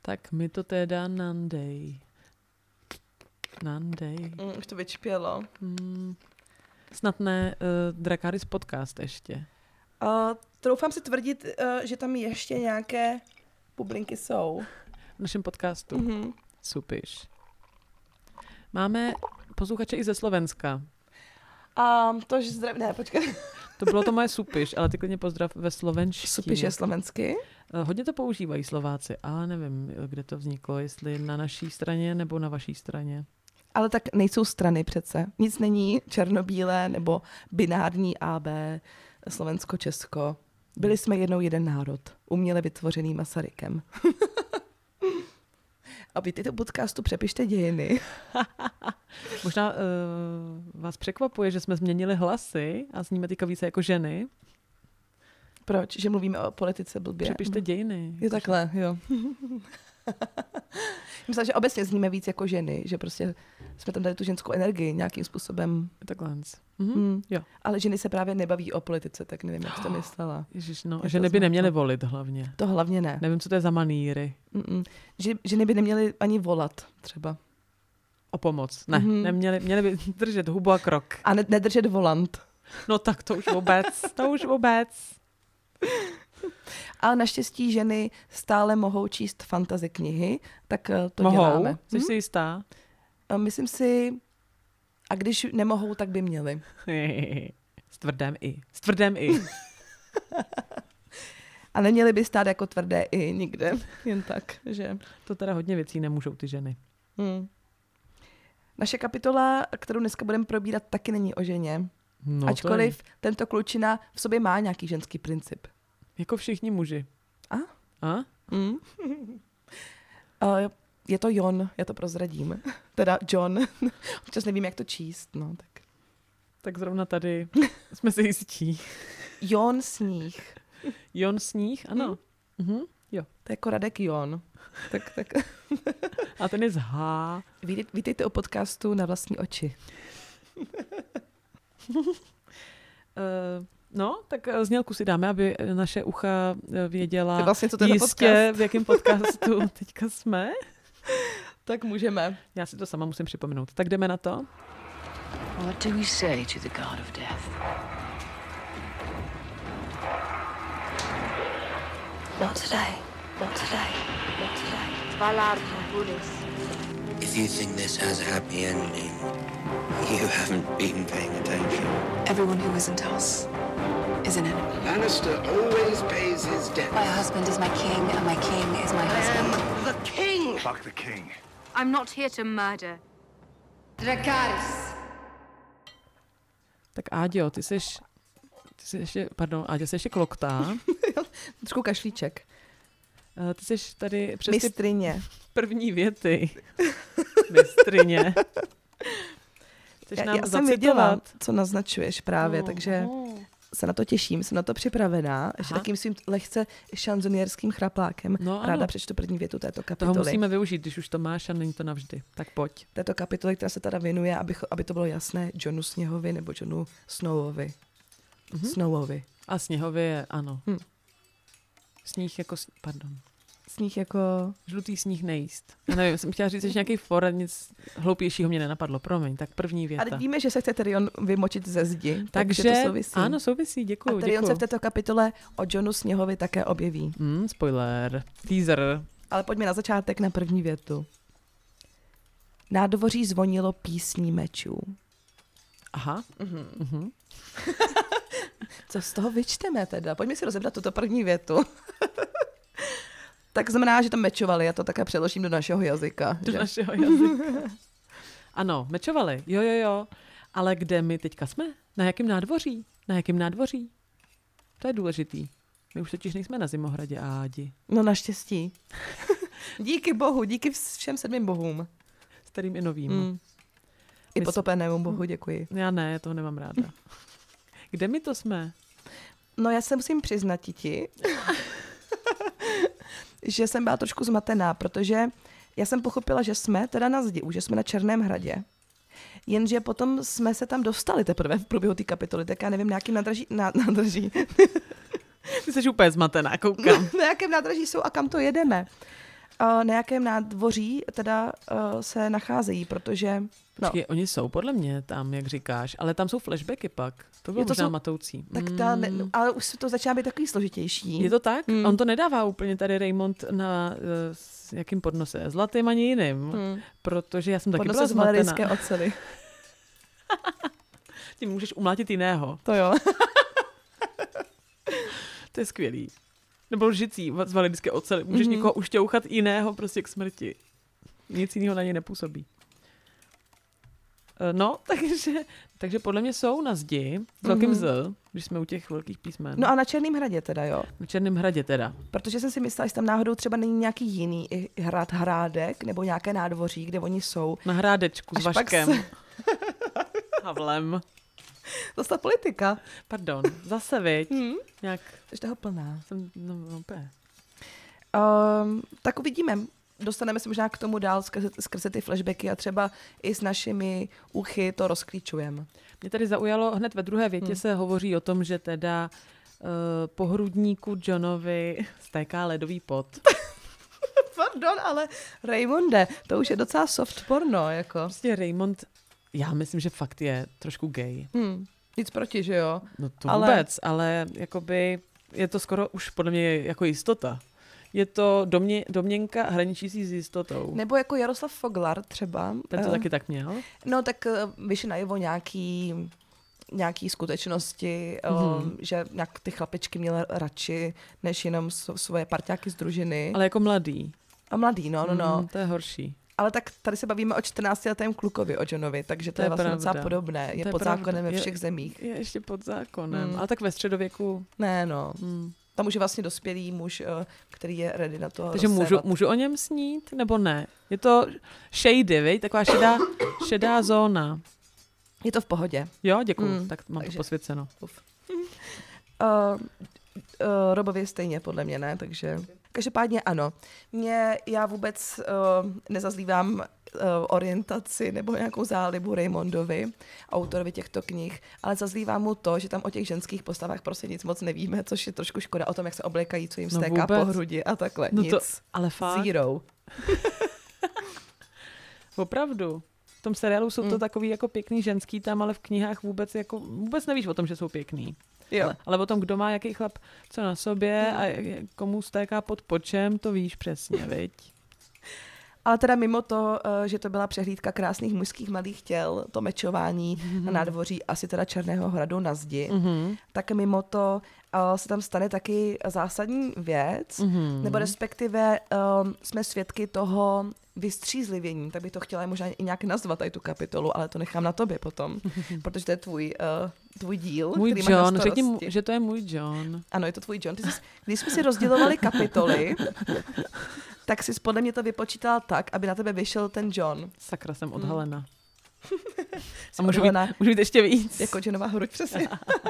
Tak mi to teda nandej. Už to vyčpělo. Snad ne Dracarys podcast ještě. Troufám si tvrdit, že tam ještě nějaké bublinky jsou. V našem podcastu. Supiš. Máme posluchače i ze Slovenska. Ne, počkej. To bylo to moje supiš, ale ty klidně pozdrav ve slovenštině. Supiš je slovensky? Hodně to používají Slováci, ale nevím, kde to vzniklo, jestli na naší straně nebo na vaší straně. Ale tak nejsou strany přece. Nic není černobílé nebo binární AB, Slovensko-Česko. Byli jsme jednou jeden národ, uměle vytvořený Masarykem. A vy tyto podcastu přepište dějiny. Možná vás překvapuje, že jsme změnili hlasy a zníme teďka více jako ženy. Proč? Že mluvíme o politice blbě? Přepište dějiny. Je takhle, jo. Myslím, že obecně zníme víc jako ženy, že prostě jsme tam dali tu ženskou energii nějakým způsobem. Takhle. Jo. Ale ženy se právě nebaví o politice, tak nevím, jak jsi to myslela. Ježiš, no, ženy by neměly volit hlavně. To hlavně ne. Nevím, co to je za manýry. Ženy by neměly ani volat třeba. O pomoc. Ne, měly by držet hubu a krok. A nedržet volant. No tak to už vůbec. Ale naštěstí ženy stále mohou číst fantasy knihy, tak to mohou? Děláme. Jsi si jistá? Myslím si, a když nemohou, tak by měly. S tvrdém i. A neměly by stát jako tvrdé i nikde. Jen tak, že... To teda hodně věcí nemůžou ty ženy. Naše kapitola, kterou dneska budeme probírat, taky není o ženě. No, ačkoliv tento klučina v sobě má nějaký ženský princip. Jako všichni muži. A? Je to Jon, já to prozradím. Teda John. Občas nevím, jak to číst. No, tak zrovna tady jsme si jistí. Jon Sníh. Jon Sníh, ano. Jo. To je jako Radek Jon. Tak. A ten je z H. Vítejte o podcastu Na vlastní oči. No, tak znělku si dáme, aby naše ucha věděla vlastně, co jistě, v jakém podcastu teďka jsme. Tak můžeme. Já si to sama musím připomenout. Tak jdeme na to. What do we say to the god of death? Not today. Not today. Not today. Valar Morghulis. If you think this has a happy ending, you haven't been paying attention. Everyone who isn't us is an enemy. Lannister always pays his debt. My husband is my king, and my king is my husband. The king! Fuck the king. I'm not here to murder. Dracarys. Tak Áďo, ty jsi ještě, Áďo se ještě kloktá. Trošku kašlíček. Ty jsi tady přes Mistryně. První věty. Mistryně. Já jsem věděla, co naznačuješ právě, takže se na to těším, jsem na to připravená, že takým svým lehce šanzonierským chraplákem ráda přečtu první větu této kapitoly. Toho musíme využít, když už to máš a není to navždy. Tak pojď. Této kapitoly, která se teda věnuje, aby to bylo jasné, Jonu Sněhovi nebo Jonu Snowovi. Snowovi. A Sněhovi je, ano. Sníh jako, Sníh jako... Žlutý sníh nejíst. Já nevím, jsem chtěla říct, že nějaký for, nic hloupějšího mě nenapadlo. Promiň, tak první věta. Ale víme, že se chce Tyrion vymočit ze zdi. Takže to souvisí. Ano, souvisí, děkuju. A Tyrion se v této kapitole o Jonu Sněhovi také objeví. Spoiler. Teaser. Ale pojďme na začátek na první větu. Nádvoří zvonilo písní mečů. Aha. Co z toho vyčteme teda? Pojďme si rozebrat tuto první větu. Tak znamená, že to mečovali, já to také přeložím do našeho jazyka. Našeho jazyka. Ano, mečovali, jo. Ale kde my teďka jsme? Na jakém nádvoří? To je důležitý. My už totiž nejsme na Zimohradě, Ádi. No naštěstí. Díky bohu, díky všem 7 bohům. Starým i novým. I potopenému bohu, děkuji. Já ne, já toho nemám ráda. Kde my to jsme? No já se musím přiznat ti, že jsem byla trošku zmatená, protože já jsem pochopila, že jsme teda na zdi, že jsme na Černém hradě. Jenže potom jsme se tam dostali teprve v průběhu té kapitoly, tak já nevím, na jakým nádraží. Ty jsi úplně zmatená, koukám. Na jakém nádraží jsou a kam to jedeme. Na jakém nádvoří teda se nacházejí, protože... No. Počkej, oni jsou podle mě tam, jak říkáš, ale tam jsou flashbacky pak. To bylo možná matoucí. Tak ale už to začíná být takový složitější. Je to tak? On to nedává úplně tady Raymond na s jakým podnose? Zlatým ani jiným. Protože já jsem taky byla zmatená. Podnose z valerijské oceli. Tím můžeš umlátit jiného. To jo. To je skvělý. Nebo lžicí z valerijské oceli. Můžeš někoho ušťouchat jiného prostě k smrti. Nic jiného na něj nepůsobí. No, takže podle mě jsou na zdi s velkým Z, když jsme u těch velkých písmen. No a na Černém hradě teda, jo? Na Černém hradě teda. Protože jsem si myslela, že tam náhodou třeba není nějaký jiný hrádek nebo nějaké nádvoří, kde oni jsou. Na hrádečku s Vaškem. Havlem. Zase ta politika. Pardon, zase viď. Nějak... Jsi toho plná. No, úplně. Tak uvidíme. Dostaneme se možná k tomu dál skrze ty flashbacky a třeba i s našimi uchy to rozklíčujeme. Mě tady zaujalo, hned ve druhé větě se hovoří o tom, že teda po hrudníku Johnovi stéká ledový pot. Pardon, ale Raymonde, to už je docela soft porno, jako. Prostě Raymond, já myslím, že fakt je trošku gay. Nic proti, že jo? No to vůbec, ale jakoby je to skoro už podle mě jako jistota. Je to domněnka hraničící s jistotou. Nebo jako Jaroslav Foglar třeba. Ten to taky tak měl? No tak vyšly najevo nějaký skutečnosti, že nějak ty chlapičky měly radši, než jenom svoje parťáky z družiny. Ale jako mladý. A mladý, no. To je horší. Ale tak tady se bavíme o 14letém klukovi, o Johnovi, takže to je vlastně docela podobné. Je pod zákonem ve všech zemích. Je ještě pod zákonem. Ale tak ve středověku... Ne, no. Tam už je vlastně dospělý muž, který je ready na to. Takže můžu o něm snít, nebo ne? Je to shady, viď? Taková šedá zóna. Je to v pohodě. Jo, děkuju. Tak mám to posvěceno. Robovi stejně, podle mě, ne? Takže každopádně ano. Já vůbec nezazlívám orientaci nebo nějakou zálibu Raymondovi, autorovi těchto knih, ale zazlívám mu to, že tam o těch ženských postavách prostě nic moc nevíme, což je trošku škoda o tom, jak se oblékají, co jim stéká po hrudi a takhle. Nic. Ale fakt. Zero. Opravdu. V tom seriálu jsou to takový jako pěkný ženský tam, ale v knihách vůbec nevíš o tom, že jsou pěkný. Jo. Ale o tom, kdo má jaký chlap co na sobě a komu stéká pod počem, to víš přesně, viď? Ale teda mimo to, že to byla přehlídka krásných mužských mladých těl, to mečování na nádvoří asi teda Černého hradu na zdi, tak mimo to se tam stane taky zásadní věc, nebo respektive jsme svědky toho vystřízlivění, tak bych to chtěla možná i nějak nazvat tady tu kapitolu, ale to nechám na tobě potom, protože to je tvůj díl, můj který John, máš na starosti. řekni, že to je můj John. Ano, je to tvůj John. Když jsme si rozdělovali kapitoly, tak jsi podle mě to vypočítala tak, aby na tebe vyšel ten John. Sakra, jsem odhalena. A můžu být ještě víc. Jako Johnová hruď, přesně.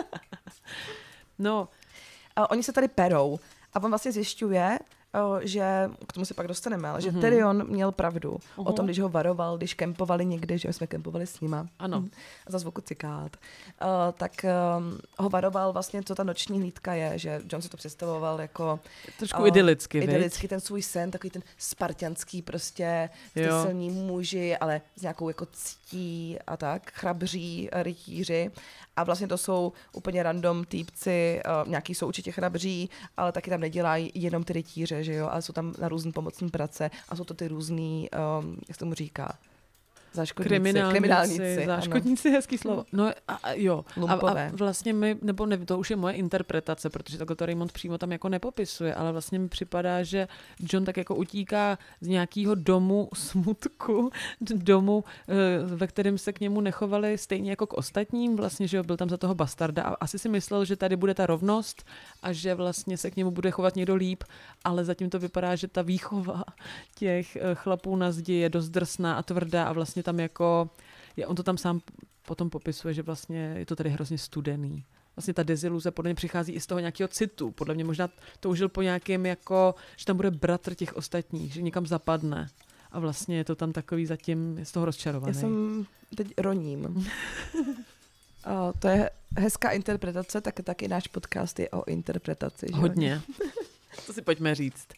No. A oni se tady perou a on vlastně zjišťuje, že, k tomu se pak dostaneme, ale že Tyrion měl pravdu o tom, když ho varoval, když kempovali někde, že jsme kempovali s nima. Ano. Za zvuku cikát. Tak ho varoval vlastně, co ta noční hlídka je, že Jon si to představoval jako... Trošku idylicky, idylicky, ten svůj sen, takový ten spartianský prostě, ty silní muži, ale s nějakou jako ctí a tak, chrabří rytíři. A vlastně to jsou úplně random týpci, nějaký jsou určitě chrabří, ale taky tam nedělají jenom ty rytíře, že jo, ale jsou tam na různý pomocní práce a jsou to ty různý, jak se tomu říká, kriminálníci. Záškodníci, hezký slovo. No jo. Lumpové. A vlastně nebo ne, to už je moje interpretace, protože takhle to Raymond přímo tam jako nepopisuje, ale vlastně mi připadá, že Jon tak jako utíká z nějakého domu smutku, domu, ve kterém se k němu nechovali stejně jako k ostatním, vlastně, že jo, byl tam za toho bastarda a asi si myslel, že tady bude ta rovnost a že vlastně se k němu bude chovat někdo líp, ale zatím to vypadá, že ta výchova těch chlapů na zdi je dost drsná a tvrdá a vlastně tam jako, on to tam sám potom popisuje, že vlastně je to tady hrozně studený. Vlastně ta deziluze podle mě přichází i z toho nějakého citu. Podle mě možná toužil po nějakém jako, že tam bude bratr těch ostatních, že někam zapadne. A vlastně je to tam takový zatím, je z toho rozčarovaný. Já jsem teď roním. To je hezká interpretace, taky náš podcast je o interpretaci. Že? Hodně. To si pojďme říct.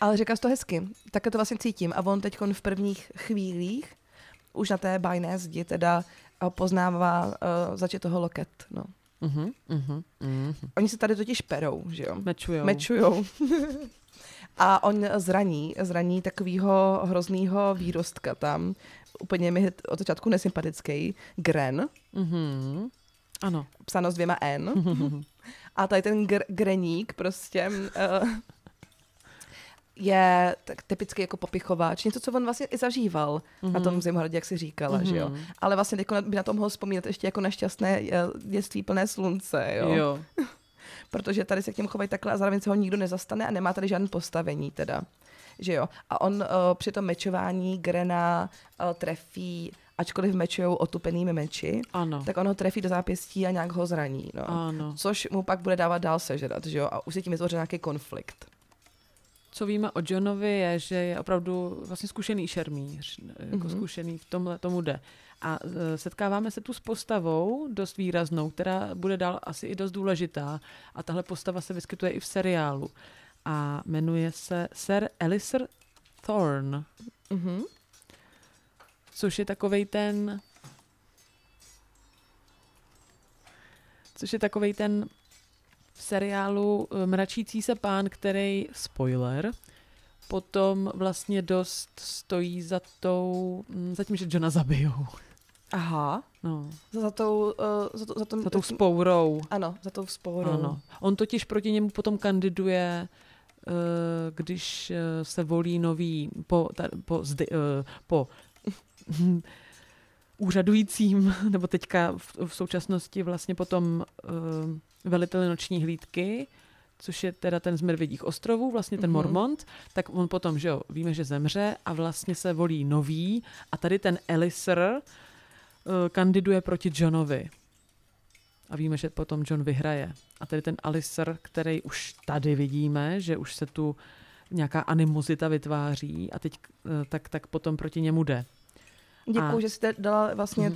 Ale říkáš to hezky, tak to vlastně cítím. A on teď v prvních chvílích už na té bájné zdi teda poznává toho loket. No. Oni se tady totiž perou, že jo? Mečujou. A on zraní takového hroznýho výrostka tam. Úplně mi od začátku nesympatický. Gren. Ano. Psáno s 2 N. A tady ten Greník prostě je tak typicky jako popichováč. Něco, co on vlastně i zažíval na tom Zimhradě, jak si říkala, že jo. Ale vlastně teď by na tom mohl vzpomínat ještě jako nešťastné dětství plné slunce, jo. Protože tady se k němu chovají takhle a zároveň se ho nikdo nezastane a nemá tady žádné postavení teda. Že jo. A on při tom mečování Grena trefí, ačkoliv mečujou otupenými meči, tak on ho trefí do zápěstí a nějak ho zraní. No. Ano. Což mu pak bude dávat dál sežrat, že jo. A už se tím vytvoří nějaký konflikt. Co víme o Johnovi je, že je opravdu vlastně zkušený šermíř, jako zkušený v tomhle tomu jde. A setkáváme se tu s postavou dost výraznou, která bude dál asi i dost důležitá. A tahle postava se vyskytuje i v seriálu. A jmenuje se Sir Alistair Thorne. Což je takovej ten v seriálu mračící se pán, který, spoiler, potom vlastně dost stojí za tím, že Johna zabijou. Aha. No. Za tou vzpourou. Ano, za tou vzpourou. Ano. On totiž proti němu potom kandiduje, když se volí nový po úřadujícím, nebo teďka v současnosti vlastně potom veliteli noční hlídky, což je teda ten z Medvědích ostrovů, vlastně ten Mormont, tak on potom, že jo, víme, že zemře a vlastně se volí nový a tady ten Alistair kandiduje proti Johnovi. A víme, že potom John vyhraje. A tady ten Alistair, který už tady vidíme, že už se tu nějaká animozita vytváří a teď tak potom proti němu jde. Děkuju, že jste dala vlastně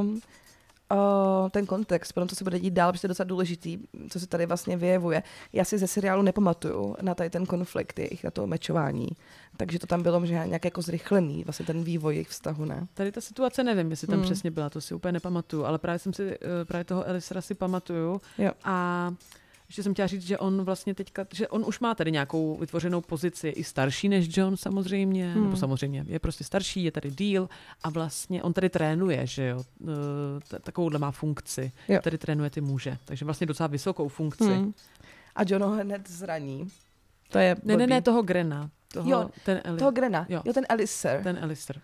ten kontext, potom to se bude dít dál, protože to je docela důležitý, co se tady vlastně vyjevuje. Já si ze seriálu nepamatuju na tady ten konflikt jejich, na to mečování. Takže to tam bylo možná nějak jako zrychlený, vlastně ten vývoj jejich vztahu, ne? Tady ta situace nevím, jestli tam přesně byla, to si úplně nepamatuju, ale právě toho Alistaira si pamatuju. Jo. A ještě jsem chtěla říct, že on vlastně teďka, že on už má tady nějakou vytvořenou pozici, i starší než John samozřejmě, nebo samozřejmě je prostě starší, je tady díl a vlastně on tady trénuje, že jo, takovouhle má funkci, tady trénuje ty muže, takže vlastně docela vysokou funkci. A John ho hned zraní. To je ne, toho Grena. Toho Grena. Jo, ten Alistair. Ten Alistair.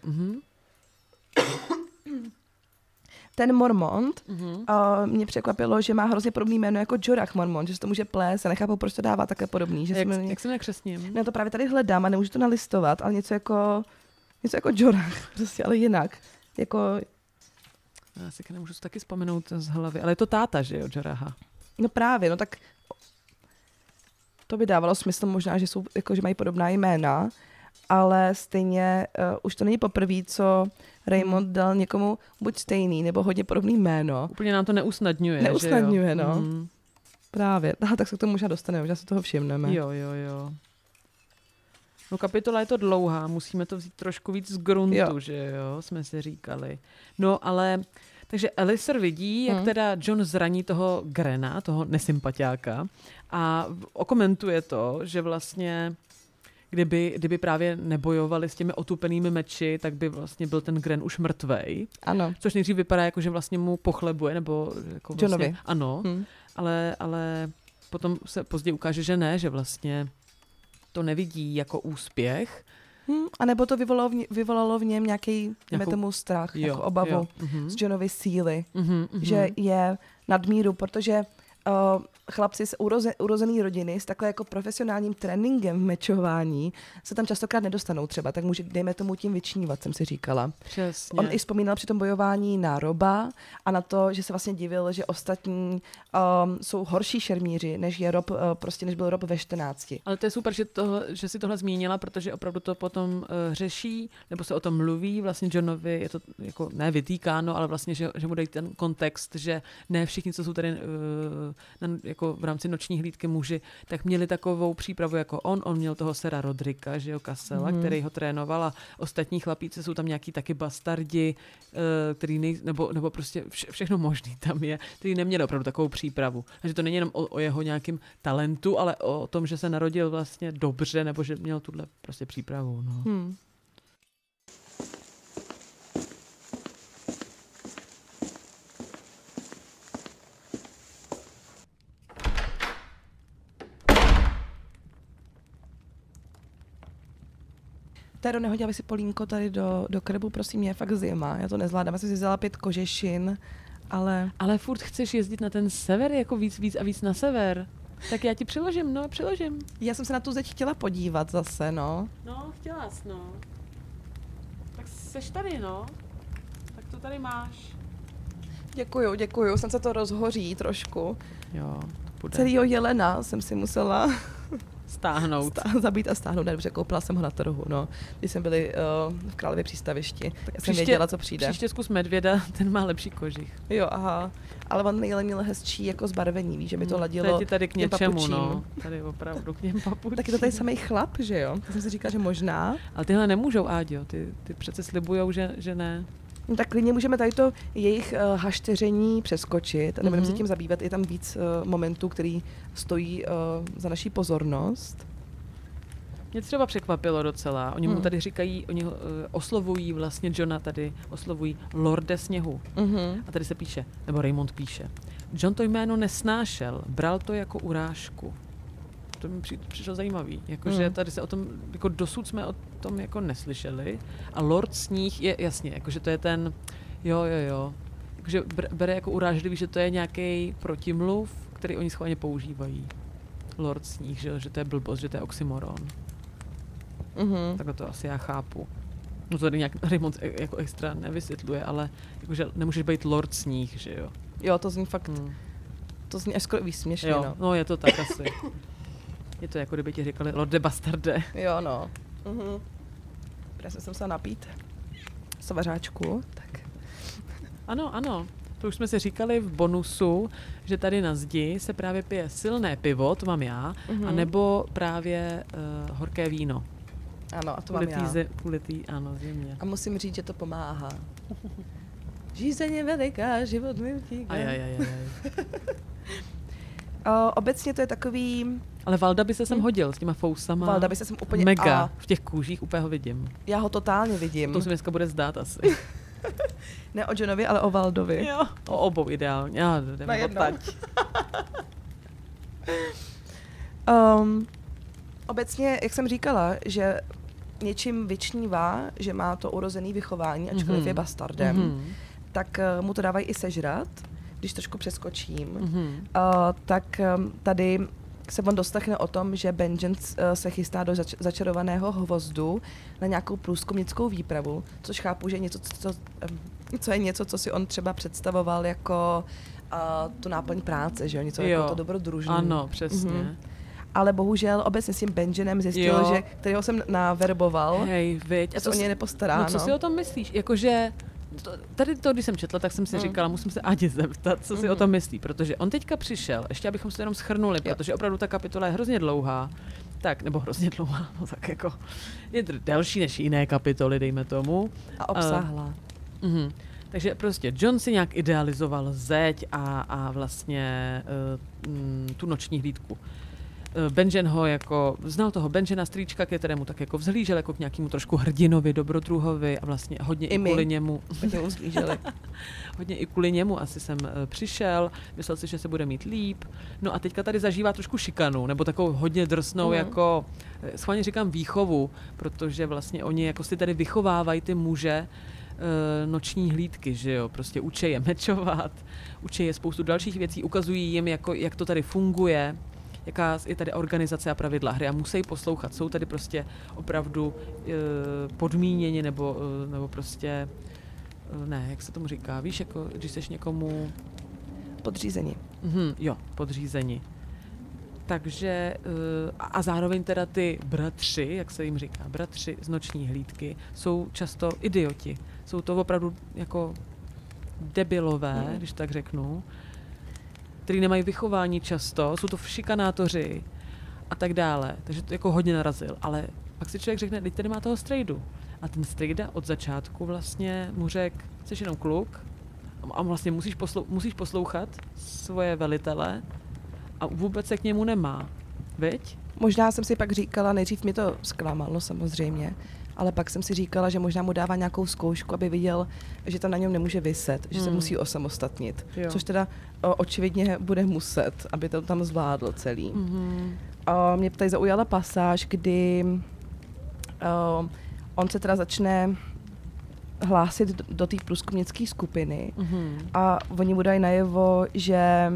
Ten Mormont, mě překvapilo, že má hrozně podobný jméno jako Jorah Mormont, že se to může plést a nechápu, proč to dává takhle podobný. Že jak se nekřesním? Ne, to právě tady hledám a nemůžu to nalistovat, ale něco jako Jorah, prostě, ale jinak. Jako... Já si nemůžu to taky vzpomenout z hlavy, ale je to táta, že jo, Joraha? No právě, no tak to by dávalo smysl možná, že že mají podobná jména, ale stejně už to není poprvé, co Raymond dal někomu buď stejný, nebo hodně podobný jméno. Úplně nám to neusnadňuje, že jo? No. Právě. Tak se k tomu možná dostaneme, možná se toho všimneme. Jo. No kapitola je to dlouhá, musíme to vzít trošku víc z gruntu, že jo, jsme si říkali. No ale, takže Alistair vidí, jak teda John zraní toho Grena, toho nesympatiáka a okomentuje to, že vlastně kdyby právě nebojovali s těmi otupenými meči, tak by vlastně byl ten Gren už mrtvej. Ano. Což nejdřív vypadá jako, že vlastně mu pochlebuje, nebo jako vlastně, Johnovi. Ano, ale potom se později ukáže, že ne, že vlastně to nevidí jako úspěch. A nebo to vyvolalo v něm nějaký tomu strach, jako obavu z Johnovy síly, že je nadmíru, protože chlapci z urozený rodiny s takhle jako profesionálním tréninkem v mečování se tam častokrát nedostanou třeba, tak může, dejme tomu, tím vyčnívat, jsem si říkala. Přesně. On i vzpomínal při tom bojování na Roba a na to, že se vlastně divil, že ostatní jsou horší šermíři, než je Rob, než byl Rob ve 14. Ale to je super, že si tohle zmínila, protože opravdu to potom řeší, nebo se o tom mluví, vlastně Johnovi je to jako ne vytýkáno, ale vlastně, že mu dají ten kontext, že ne všichni, co jsou tady jako v rámci noční hlídky muži, tak měli takovou přípravu jako on měl toho sera Rodrika, že jo, Cassela, který ho trénoval a ostatní chlapíci jsou tam nějaký taky bastardi, který nebo prostě všechno možný tam je, který neměli opravdu takovou přípravu. Takže to není jenom o jeho nějakým talentu, ale o tom, že se narodil vlastně dobře, nebo že měl tuhle prostě přípravu. No. Tero, nehodila by si polínko tady do krbu, prosím, mě je fakt zima. Já to nezvládám, já jsem si vzala 5 kožešin, ale... Ale furt chceš jezdit na ten sever, jako víc a víc na sever. Tak já ti přiložím. Já jsem se na tu zeď chtěla podívat zase, no. No, chtěla jsi, no. Tak seš tady, no. Tak to tady máš. Děkuju, jsem se to rozhoří trošku. Jo, to bude. Celýho jelena jsem si musela Stáhnout. Zabít a stáhnout, protože koupila jsem ho na trhu, no. Když jsme byli v Králově přístavišti, já jsem Příště- věděla, co přijde. Příště zkus medvěda, ten má lepší kožich. Jo, aha. Ale on jelen měl hezčí jako zbarvení, víš, že mi to ladilo. To je ti tady k těm něčemu, papučím. no. Tady opravdu k něm papučím. Tak je to tady samý chlap, že jo? Já jsem si říkala, že možná. Ale tyhle nemůžou, Áďo, ty přece slibujou, že ne. No tak klidně můžeme tady to jejich hašteření přeskočit a nebudeme se tím zabývat. Je tam víc momentů, který stojí za naší pozornost. Mě třeba překvapilo docela. Oni mu tady říkají, oni ho oslovují vlastně Johna tady, oslovují Lorde sněhu. A tady se píše, nebo Raymond píše, John to jméno nesnášel, bral to jako urážku. To mi přišlo zajímavý. Jakože tady se o tom, jako dosud jsme o tom jako neslyšeli. A Lord sníh je jasně, jakože to je ten, jo. Jakože bere jako urážlivý, že to je nějaký protimluv, který oni schválně používají. Lord sníh, že to je blbost, že to je oxymoron. Takhle to asi já chápu. No to tady nějak Raymond jako extra nevysvětluje, ale jakože nemůžeš být Lord sníh, že jo? Jo, to zní fakt, to zní až skoro výsměšně, Jo, no. no je to tak asi. Je to jako kdyby ti říkali Lorde bastarde. Jo, no. Já jsem se musela napít savařáčku, tak. Ano. To už jsme si říkali v bonusu, že tady na zdi se právě pije silné pivo, to mám já, anebo právě horké víno. Ano, a to mám já. Kvůli tý, ano, zimě. A musím říct, že to pomáhá. Žízeň je veliká, život mi utíká. Ajajajaj. Obecně to je takový... Ale Valda by se sem hodil s těma fousama. Valda by se sem úplně... Mega. V těch kůžích úplně ho vidím. Já ho totálně vidím. To se mi dneska bude zdát asi. Ne o Johnovi, ale o Valdovi. Jo. O obou ideálně. Já jdeme odtať. Obecně, jak jsem říkala, že něčím vyčnívá, že má to urozený vychování, ačkoliv je bastardem, tak mu to dávají i sežrat, když trošku přeskočím. Tak tady se on dostechne o tom, že Benjen se chystá do začarovaného hvozdu na nějakou průzkumnickou výpravu, což chápu, že je něco, co si on třeba představoval jako tu náplň práce, že jo, něco jako to dobrodružné. Ano, přesně. Ale bohužel obecně s tím Benjanem zjistil, že kterého jsem naverboval, hej, a co o něj nepostará. No co si o tom myslíš? Jakože tady to, když jsem četla, tak jsem si říkala, musím se Adi zeptat, co si o tom myslí, protože on teďka přišel, ještě abychom se jenom shrnuli, protože opravdu ta kapitola je hrozně dlouhá, tak, nebo hrozně dlouhá, no tak jako, je delší než jiné kapitoly, dejme tomu. A obsáhlá. Takže prostě John si nějak idealizoval zeď a vlastně tu noční hlídku. Benjen ho jako, znal toho Benjena strýčka, kterému tak jako vzhlížel jako k nějakému trošku hrdinovi, dobrodruhovi a vlastně hodně i kvůli němu. Hodně i kvůli němu asi jsem přišel, myslel si, že se bude mít líp. No a teďka tady zažívá trošku šikanu, nebo takovou hodně drsnou jako, schválně říkám výchovu, protože vlastně oni jako si tady vychovávají ty muže noční hlídky, že jo, prostě učí je mečovat, učí je spoustu dalších věcí, ukazují jim, jako, jak to tady funguje, jaká je tady organizace a pravidla hry a musí poslouchat. Jsou tady prostě opravdu podmíněni nebo prostě, ne, jak se tomu říká, víš, jako když jsi někomu... Podřízení. Jo, podřízení. Takže a zároveň teda ty bratři, jak se jim říká, bratři z noční hlídky, jsou často idioti. Jsou to opravdu jako debilové, když tak řeknu. který nemají vychování často, jsou to šikanátoři a tak dále. Takže to jako hodně narazil. Ale pak si člověk řekne, teď tady má toho strejdu. A ten strejda od začátku vlastně mu řekl, jsi jenom kluk a vlastně musíš poslouchat svoje velitele a vůbec se k němu nemá. Viď? Možná jsem si pak říkala, nejdřív mi to zklamalo samozřejmě, ale pak jsem si říkala, že možná mu dává nějakou zkoušku, aby viděl, že to na něm nemůže viset, že se musí osamostatnit. Jo. Což teda očividně bude muset, aby to tam zvládl celý. A mě tady zaujala pasáž, kdy on se teda začne hlásit do té průzkumnické skupiny a oni mu dají najevo, že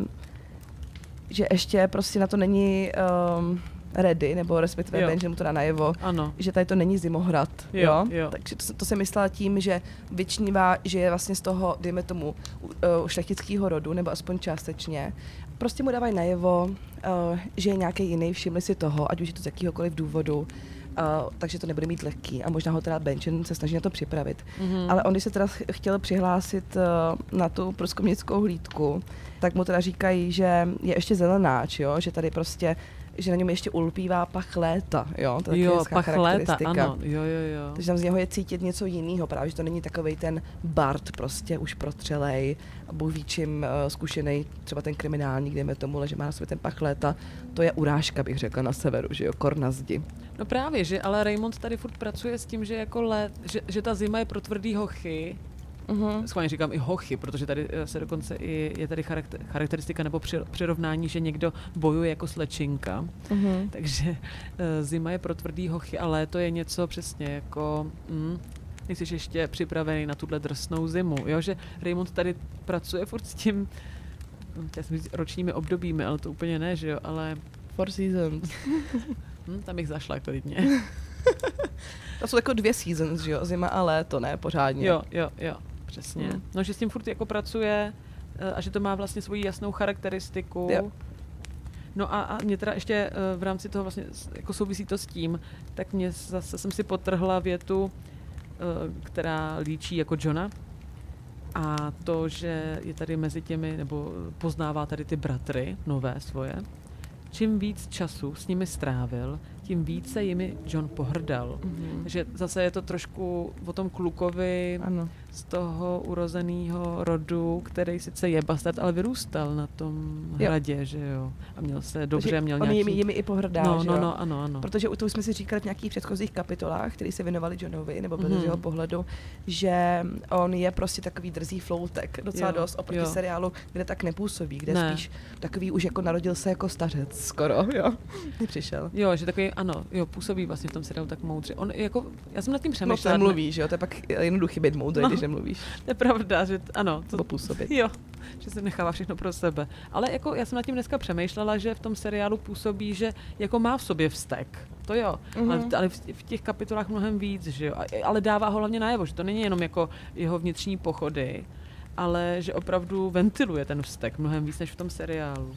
ještě prostě na to není ready, nebo respektive Benjen mu to dá najevo, Ano. že tady to není Zimohrad. Jo? Jo. Takže to se myslela tím, že vyčnívá, že je vlastně z toho, dejme tomu, šlechtického rodu, nebo aspoň částečně. Prostě mu dávají najevo, že je nějaký jiný, všimli si toho, ať už je to z jakýhokoliv důvodu, takže to nebude mít lehký a možná ho teda Benjen se snaží na to připravit. Ale on, když se teda chtěl přihlásit na tu průzkumnickou hlídku, tak mu teda říkají, že je ještě zelenáč, jo? Že tady prostě, že na něm ještě ulpívá pach léta, jo? To je Jo, hezká pach léta, charakteristika. ano, jo. Takže tam z něho je cítit něco jiného, právě, že to není takovej ten bard prostě už protřelej, Bůh ví čím zkušený, třeba ten kriminálník, dejme tomu, ale že má na sobě ten pach léta, to je urážka, bych řekla, na severu, že jo, kor na zdi. No právě, že ale Raymond tady furt pracuje s tím, že jako že ta zima je pro tvrdý hochy. Schválně říkám i hochy, protože tady se dokonce je tady charakteristika nebo přirovnání, že někdo bojuje jako slečinka. Takže zima je pro tvrdý hochy a léto je něco přesně jako nejsi ještě připravený na tuhle drsnou zimu. Jo? Že Raymond tady pracuje furt s tím, chtěla jsem říct ročními obdobími, ale to úplně ne, že jo, ale... Four seasons. Tam bych zašla klidně. To jsou jako 2 seasons, že jo, zima a léto, ne, pořádně. Jo, přesně. No, že s tím furt jako pracuje a že to má vlastně svoji jasnou charakteristiku. Jo. No a mě teda ještě v rámci toho vlastně jako souvisí to s tím, tak mě zase jsem si podtrhla větu, která líčí jako Johna. A to, že je tady mezi těmi, nebo poznává tady ty bratry, nové svoje. Čím víc času s nimi strávil, tím více jimi John pohrdal. Takže zase je to trošku o tom klukovi z toho urozeného rodu, který sice je bastard, ale vyrůstal na tom hradě, že jo. A měl se dobře, měl nějaký... On jimi i pohrdá, že jo. No, ano. Protože to už jsme si říkali v nějakých předchozích kapitolách, které se věnovali Johnovi, nebo byly z jeho pohledu, že on je prostě takový drzý floutek, docela dost oproti seriálu, kde tak nepůsobí, kde spíš takový už jako narodil se jako stařec skoro, jo. Přišel. Jo, že takový, působí vlastně v tom seriálu tak moudře. On jako, já jsem nad tím přemýšlela. No, nemluví, že jo, to je pak jednoduchý být moudrý, když nemluvíš. To je pravda, že ano. To působit. Jo, že se nechává všechno pro sebe. Ale jako já jsem nad tím dneska přemýšlela, že v tom seriálu působí, že jako má v sobě vztek. To jo, ale v těch kapitolách mnohem víc, že jo. Ale dává ho hlavně najevo, že to není jenom jako jeho vnitřní pochody, ale že opravdu ventiluje ten vztek mnohem víc než v tom seriálu.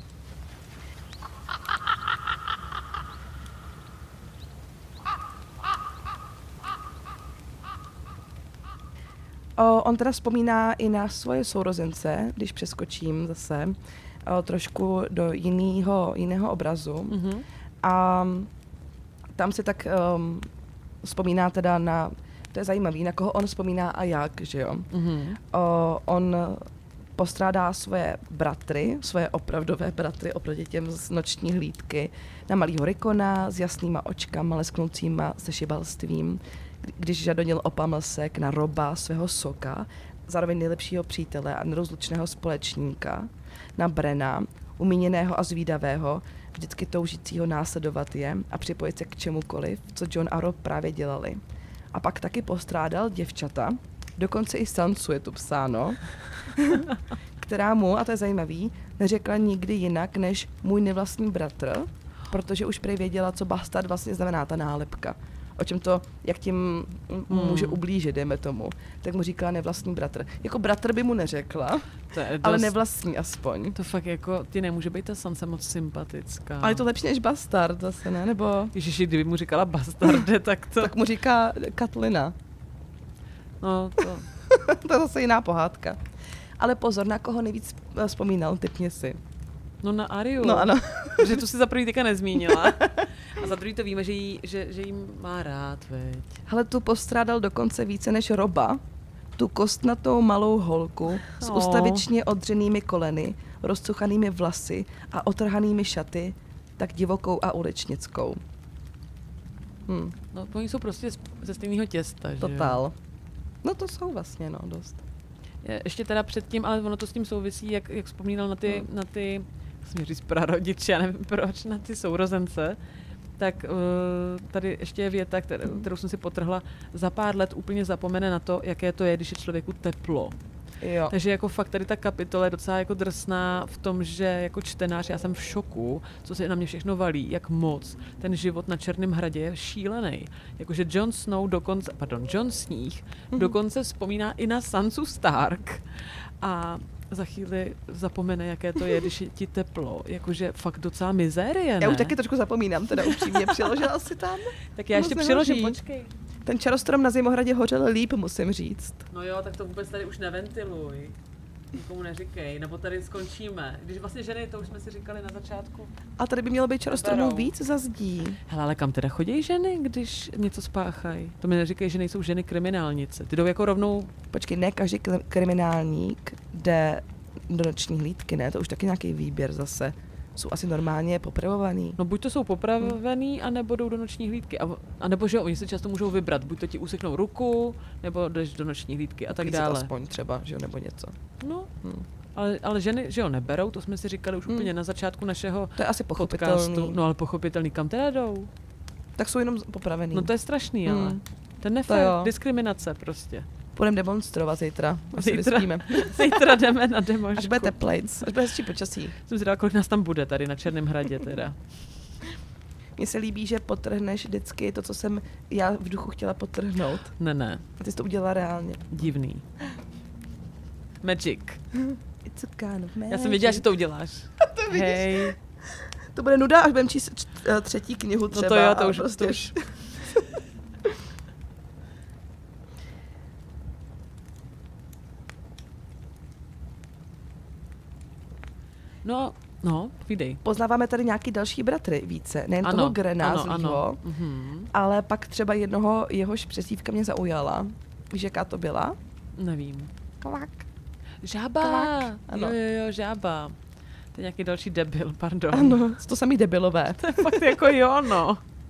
On teda vzpomíná i na svoje sourozence, když přeskočím zase trošku do jiného obrazu. A tam si tak vzpomíná teda na, to je zajímavý, na koho on vzpomíná a jak, že jo. On postrádá svoje bratry, svoje opravdové bratry oproti těm z noční hlídky, na malýho Rikona s jasnýma očkama, lesknoucíma se šibalstvím, když žadonil opamlsek na Roba, svého soka, zároveň nejlepšího přítele a nerozlučného společníka, na Brena, umíněného a zvídavého, vždycky toužícího následovat je a připojit se k čemukoliv, co John a Rob právě dělali. A pak taky postrádal děvčata, dokonce i Sansu je tu psáno, která mu, a to je zajímavý, neřekla nikdy jinak než můj nevlastní bratr, protože už prý věděla, co bastard vlastně znamená ta nálepka. O čem to, jak tím může ublížit, dejme tomu. Tak mu říkala nevlastní bratr. Jako bratr by mu neřekla, ale nevlastní aspoň. To fakt jako, ty nemůže být ta Sansa moc sympatická. Ale je to lepší než bastard zase, ne? Nebo... Ježiši, kdyby mu říkala bastarde, tak to... Tak mu říká Katlina. No, to... To je zase jiná pohádka. Ale pozor, na koho nejvíc vzpomínal, typně si. No na Ariu. No ano. Protože tu si za první teďka nezmínila. A za druhý to víme, že jí má rád, veď. Hele, tu postrádal dokonce více než Roba. Tu kostnatou malou holku s ustavičně odřenými koleny, rozcuchanými vlasy a otrhanými šaty, tak divokou a uličnickou. No, oni jsou prostě ze stejného těsta, že jo? Totál. No to jsou vlastně, no, dost. Ještě teda předtím, ale ono to s tím souvisí, jak vzpomínal na ty jsem říct prarodiče, já nevím proč, na ty sourozence, tak tady ještě je věta, kterou jsem si potrhla, za pár let úplně zapomene na to, jaké to je, když je člověku teplo. Jo. Takže jako fakt tady ta kapitola je docela jako drsná v tom, že jako čtenář já jsem v šoku, co se na mě všechno valí, jak moc ten život na Černém hradě je šílený. Jakože Jon Sníh dokonce vzpomíná i na Sansu Stark a za chvíli zapomene, jaké to je, když je ti teplo. Jakože fakt docela mizérie, ne? Já už taky trošku zapomínám, teda upřímně. Přiložila si tam? Tak já ještě přiložím, počkej. Ten čarostrom na Zimohradě hořel líp, musím říct. No jo, tak to vůbec tady už neventiluj. Nikomu neříkej, nebo tady skončíme. Když vlastně ženy, to už jsme si říkali na začátku. A tady by mělo být čarostromů víc za zdí. Hele, ale kam teda chodí ženy, když něco spáchají? To mi neříkej, že nejsou ženy kriminálnice. Ty jdou jako rovnou... Počkej, ne každý kriminálník jde do noční hlídky, ne? To už taky nějaký výběr zase. Jsou asi normálně popravovaný. No buď to jsou popravený, anebo jdou do noční hlídky. A nebo že oni si často můžou vybrat. Buď to ti useknou ruku, nebo jdeš do noční hlídky a tak dále. Aspoň třeba, že jo, nebo něco. No, ale ženy, že jo, neberou, to jsme si říkali už úplně na začátku našeho to je asi pochopitelný. podcastu. No ale pochopitelný, kam teda jdou? Tak jsou jenom popravený. No to je strašný, ale. Ten nefér, diskriminace prostě. Půjdeme demonstrovat zítra. Zítra jdeme na demošku. Až bude teplejc, až bude hezčí počasí. Jsem si dala, kolik nás tam bude tady na Černém hradě teda. Mně se líbí, že podtrhneš vždycky to, co jsem já v duchu chtěla podtrhnout. Ne. A ty jsi to udělala reálně. Divný. Magic. It's a kind of magic. Já jsem věděla, že to uděláš. To vidíš. Hej. To bude nuda, až budeme číst třetí knihu třeba. No to jo, to už. Prostě... No, videj. Poznáváme tady nějaký další bratry více, nejen toho Grena zlýho, ale pak třeba jednoho, jehož přezdívka mě zaujala. Víš, jaká to byla? Nevím. Kvak. Žába. Kvak. Ano. Jo, žába. To je nějaký další debil, pardon. Ano, to samý debilové. To je fakt jako jo, no.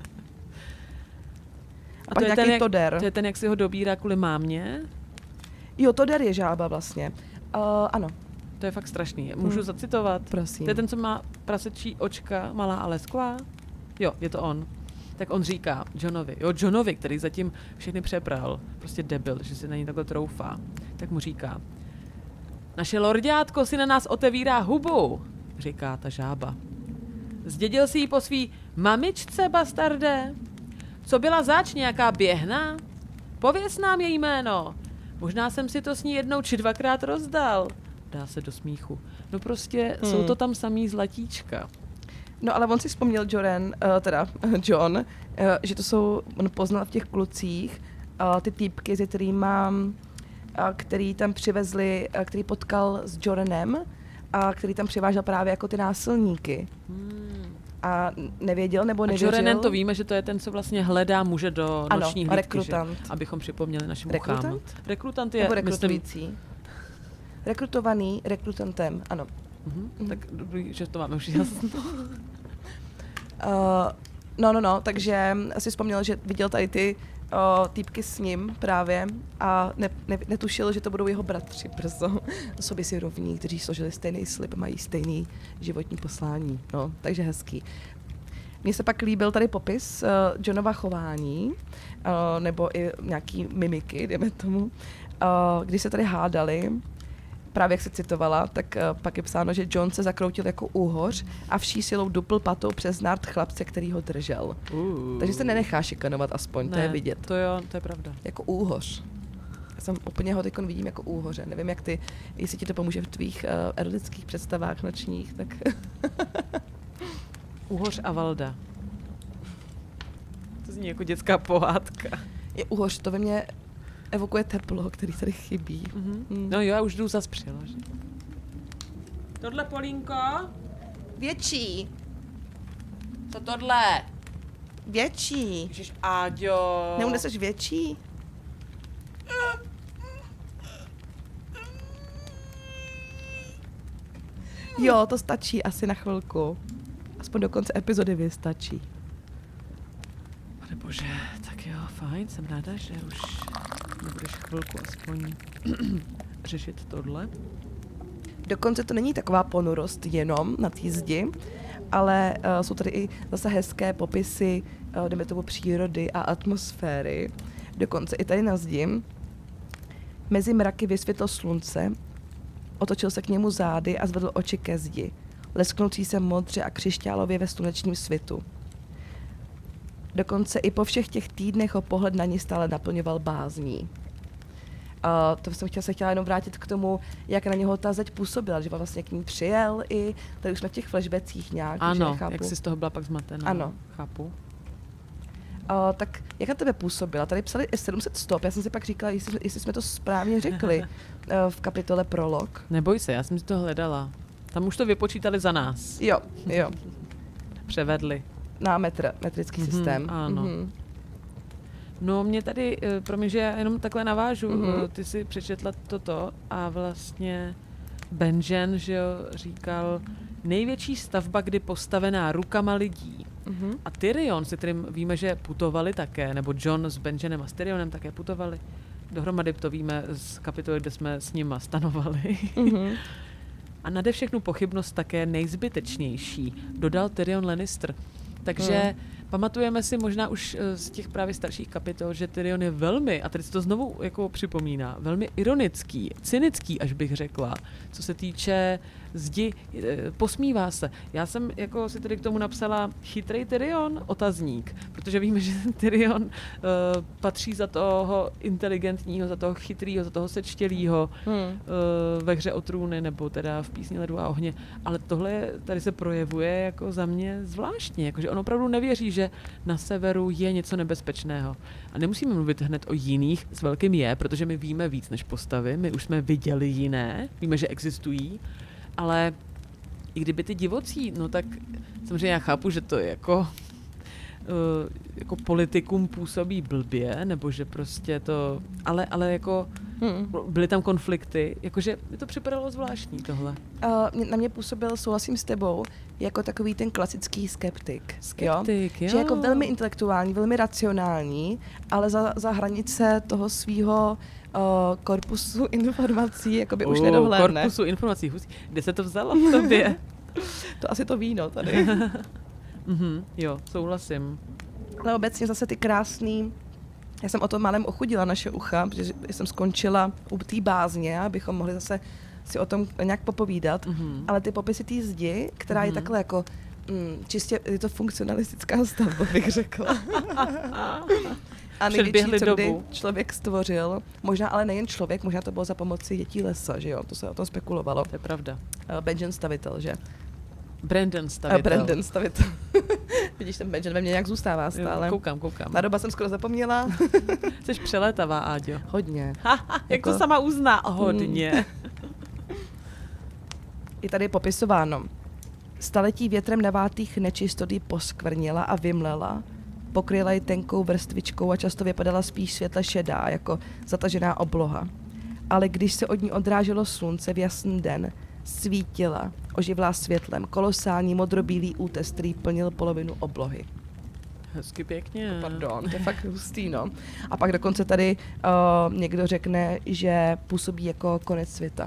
A pak nějaký Toder. To je ten, jak si ho dobírá kvůli mámě? Jo, Toder je žába vlastně. Ano. To je fakt strašný. Můžu zacitovat? Prosím. To je ten, co má prasečí očka, malá a lesklá? Jo, je to on. Tak on říká Johnovi, který zatím všechny přepral, prostě debil, že si na ní takhle troufá, tak mu říká: naše lorďátko si na nás otevírá hubu, říká ta žába. Zdědil si ji po svý mamičce, bastarde? Co byla zač, nějaká běhna? Pověz nám její jméno. Možná jsem si to s ní jednou či dvakrát rozdal. Dá se do smíchu. No prostě jsou to tam samý zlatíčka. No ale on si vzpomněl John, že to jsou, on poznal v těch klucích ty týpky, se který tam přivezli, který potkal s Joranem a který tam přivážel právě jako ty násilníky. A nevěděl nebo nevěřil. A Joranen to víme, že to je ten, co vlastně hledá muže do noční hlídky. Rekrutant. Že? Abychom připomněli našim Rekrutant? uchám. Rekrutant je, nebo rekrutující. Rekrutovaný rekrutantem, ano. Tak dobrý, že to máme už jasno. No, takže si vzpomněl, že viděl tady ty týpky s ním právě a netušil, že to budou jeho bratři brzo. Sobě si rovní, kteří složili stejný slib, mají stejný životní poslání. No, takže hezký. Mně se pak líbil tady popis Johnova chování, nebo i nějaký mimiky, jdeme tomu, když se tady hádali, právě jak se citovala, tak pak je psáno, že Jon se zakroutil jako úhoř a vší silou dupl patou přes nárt chlapce, který ho držel. Takže se nenechá šikanovat aspoň, to je vidět. To jo, to je pravda. Jako úhoř. Já jsem úplně ho teďkon vidím jako úhoře. Nevím, jak ty, jestli ti to pomůže v tvých erotických představách nočních, tak... Úhoř a Valda. To zní jako dětská pohádka. Je úhoř, to ve mně evokuje teplo, který tady chybí. No jo, já už jdu zas přiložit. Tohle Polínko? Větší. Co tohle? Větší. Ježiš, Áďo. Neuneseš větší? Jo, to stačí asi na chvilku. Aspoň do konce epizody vystačí. Pane bože, tak jo, fajn, jsem ráda, že už nebudeš chvilku aspoň řešit tohle. Dokonce to není taková ponurost jenom na té zdi, ale jsou tady i zase hezké popisy, jdeme tomu přírody a atmosféry. Dokonce i tady na zdi. Mezi mraky vysvětlo slunce, otočil se k němu zády a zvedl oči ke zdi, lesknoucí se modře a křišťálově ve slunečním svitu. Dokonce i po všech těch týdnech ho pohled na ní stále naplňoval bázní. To jsem chtěla jenom vrátit k tomu, jak na něho ta zeď působila, že vlastně k ní přijel i, tady už jsme v těch flashbackích nějak, ano, že nechápu. jak jsi z toho byla pak zmatená. Ano. Chápu. Tak jak na tebe působila? Tady psali 700 stop, já jsem si pak říkala, jestli jsme to správně řekli v kapitole Prolog. Neboj se, já jsem si to hledala. Tam už to vypočítali za nás. Jo. Převedli. Na metrický systém. Ano. No mě tady, promiň, že já jenom takhle navážu, ty si přečetla toto a vlastně Benjen, že jo, říkal největší stavba, kdy postavená rukama lidí. A Tyrion, se kterým víme, že putovali také, nebo Jon s Benjenem a s Tyrionem také putovali. Dohromady to víme z kapitoly, kde jsme s nima stanovali. A nade všechnu pochybnost také nejzbytečnější, dodal Tyrion Lannister. Takže pamatujeme si možná už z těch právě starších kapitol, že Tyrion je velmi, a tady se to znovu jako připomíná, velmi ironický, cynický, až bych řekla, co se týče zdi, posmívá se. Já jsem jako si tady k tomu napsala chytrý Tyrion, otazník, protože víme, že Tyrion patří za toho inteligentního, za toho chytrýho, za toho sečtělýho ve hře o trůny, nebo teda v Písni ledu a ohně, ale tohle tady se projevuje jako za mě zvláštně, jakože on opravdu nevěří, že na severu je něco nebezpečného. A nemusíme mluvit hned o jiných s velkým je, protože my víme víc než postavy, my už jsme viděli jiné, víme, že existují, ale i kdyby ty divocí, no tak samozřejmě já chápu, že to je jako politikum působí blbě, nebo že prostě to, ale jako byly tam konflikty, jakože mi to připadalo zvláštní tohle. Na mě působil, souhlasím s tebou, jako takový ten klasický skeptik. Jo? Že jako velmi intelektuální, velmi racionální, ale za hranice toho svýho korpusu informací jakoby už nedohlédne. Korpusu informací, kde se to vzalo v tobě? To asi to víno tady. Jo, souhlasím. Ale obecně zase ty krásný, já jsem o tom málem ochudila naše ucha, protože jsem skončila u té bázně, abychom mohli zase si o tom nějak popovídat, ale ty popisy té zdi, která je takhle jako čistě, je to funkcionalistická stavba, bych řekla. A největší, co kdy člověk stvořil, možná ale nejen člověk, možná to bylo za pomoci dětí lesa, že jo, to se o tom spekulovalo. To je pravda. Benjen stavitel, že? Brandon stavitel. Vidíš, ten Benjen ve mně nějak zůstává stále. Koukám. Na doba jsem skoro zapomněla. Jsi přelétavá, Áďo. Hodně. Jak to sama uzná? Hodně. Je tady popisováno. Staletí větrem navátých nečistot ji poskvrnila a vymlela. Pokryla ji tenkou vrstvičkou a často vypadala spíš světle šedá, jako zatažená obloha. Ale když se od ní odráželo slunce v jasný den, svítila, oživlá světlem, kolosální modrobílý útes, který plnil polovinu oblohy. Hezky pěkně. Pardon, to je fakt hustý, no. A pak dokonce tady někdo řekne, že působí jako konec světa.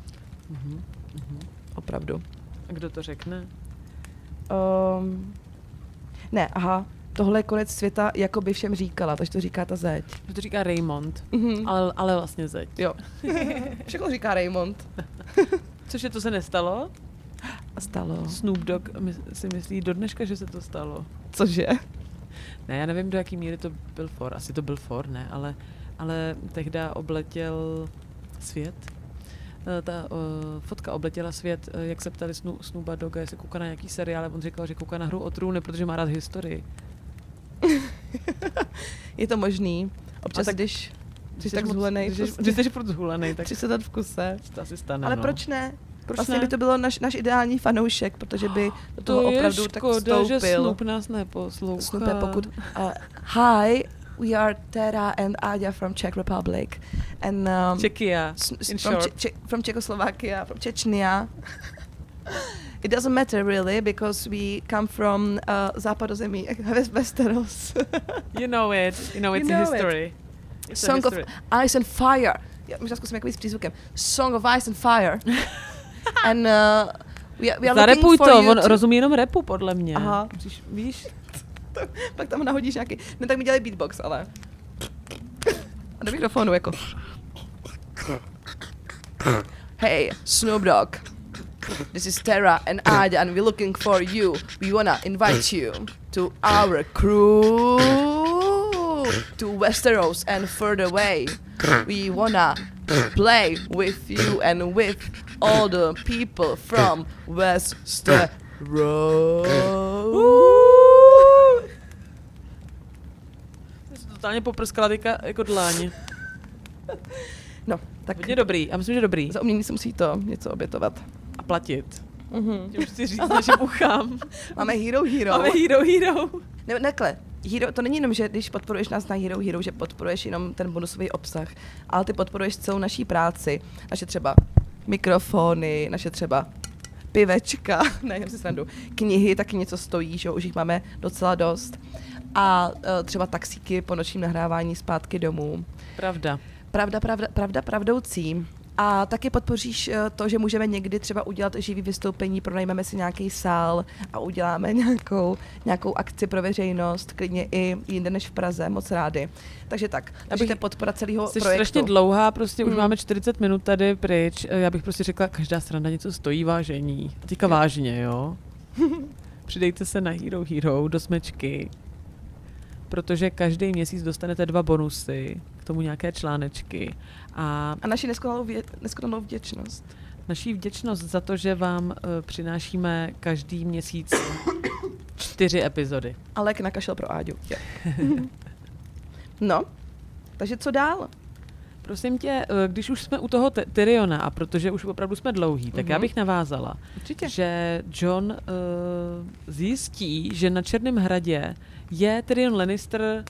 Opravdu. A kdo to řekne? Ne, tohle je konec světa, jako by všem říkala, takže to říká ta zeď. To říká Raymond, ale vlastně zeď. Jo. Všechno říká Raymond. Cože, to se nestalo? Stalo. Snoop Dogg si myslí do dneška, že se to stalo. Cože? Ne, já nevím, do jaký míry to byl for. Asi to byl for, ne, ale tehda obletěl svět. Ta fotka obletěla svět, jak se ptali Snoopa Dogga, jestli kouká na nějaký seriál, on říkal, že kouká na Hru o trůny, protože má rád historii. Je to možný. Občas, když jsi tak zhulenej. Když jsi furt zhulenej, tak 30 let v kuse. to asi stane. Ale no. proč ne? Proč Vlastně ne? by to bylo náš ideální fanoušek, protože by do toho To je opravdu tak škoda, že vstoupil. Snoop nás neposlouchá. Snoopé, pokud... Hi, we are Tera and Aďa from Czech Republic. And, Čekia, in short. from Czechoslovakia, from Chechnya. It doesn't matter really, because we come from západozemí, Westeros. You know it You a know history. It's a Song of history. Ice and Fire. Já možná zkusím jakový s přízvukem. Song of Ice and Fire. And we are Zarepuj looking for to, you on to... rozumí jenom repu, podle mě. Aha. Víš? Pak tam nahodíš nějaký... No tak mi dělej beatbox, ale... A do mikrofonu jako... Hey, Snoop Dogg. This is Tara and Aďa and we're looking for you. We wanna invite you to our crew to Westeros and further away. We wanna play with you and with all the people from Westeros. Jsi totálně poprskala teďka jako dláň. No, tak Hodně dobrý, já myslím, že dobrý. za umění se musí to něco obětovat. A platit. Tím už chci říct našim uchám. Máme Hero. Máme Hero. Ne, nekle. Hero, to není jenom, že když podporuješ nás na Hero, že podporuješ jenom ten bonusový obsah, ale ty podporuješ celou naší práci. Naše třeba mikrofony, naše třeba pivečka, ne, já si srandu, knihy taky něco stojí, že už jich máme docela dost. A třeba taxíky po nočním nahrávání zpátky domů. Pravda. Pravda pravdoucí. A taky podpoříš to, že můžeme někdy třeba udělat živý vystoupení, pronajmeme si nějaký sál a uděláme nějakou akci pro veřejnost, klidně i jinde než v Praze, moc rádi. Takže tak, takže to je podpora celého Jsi projektu. strašně dlouhá, prostě už máme 40 minut tady pryč. Já bych prostě řekla, každá strana něco stojí, vážení. A teďka vážně, jo? Přidejte se na Hero do smečky, protože každý měsíc dostanete 2 bonusy, k tomu nějaké článečky. A naši neskonalou vděčnost. naší vděčnost za to, že vám přinášíme každý měsíc 4 epizody. A lék nakašel pro Áďu. No, takže co dál? Prosím tě, když už jsme u toho Tyriona, a protože už opravdu jsme dlouhý, tak já bych navázala, Určitě. že Jon zjistí, že na Černém hradě je Tyrion Lannister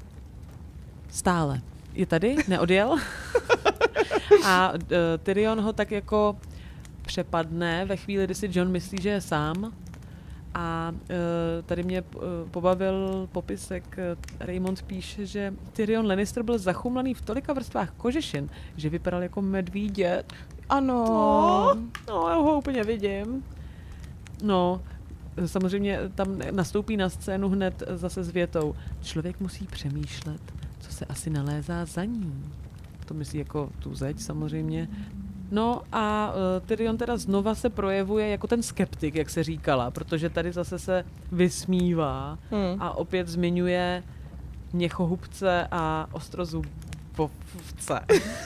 stále. Je tady? Neodjel? A Tyrion ho tak jako přepadne ve chvíli, kdy si Jon myslí, že je sám. A tady mě pobavil popisek. Raymond píše, že Tyrion Lannister byl zachumlaný v tolika vrstvách kožešin, že vypadal jako medvídět. Ano. No, já ho úplně vidím. No, samozřejmě tam nastoupí na scénu hned zase s větou. Člověk musí přemýšlet, co se asi nalézá za ní. To myslí jako tu zeď samozřejmě. No a Tyrion teda znova se projevuje jako ten skeptik, jak se říkala, protože tady zase se vysmívá a opět zmiňuje měchohubce a ostrozubovce.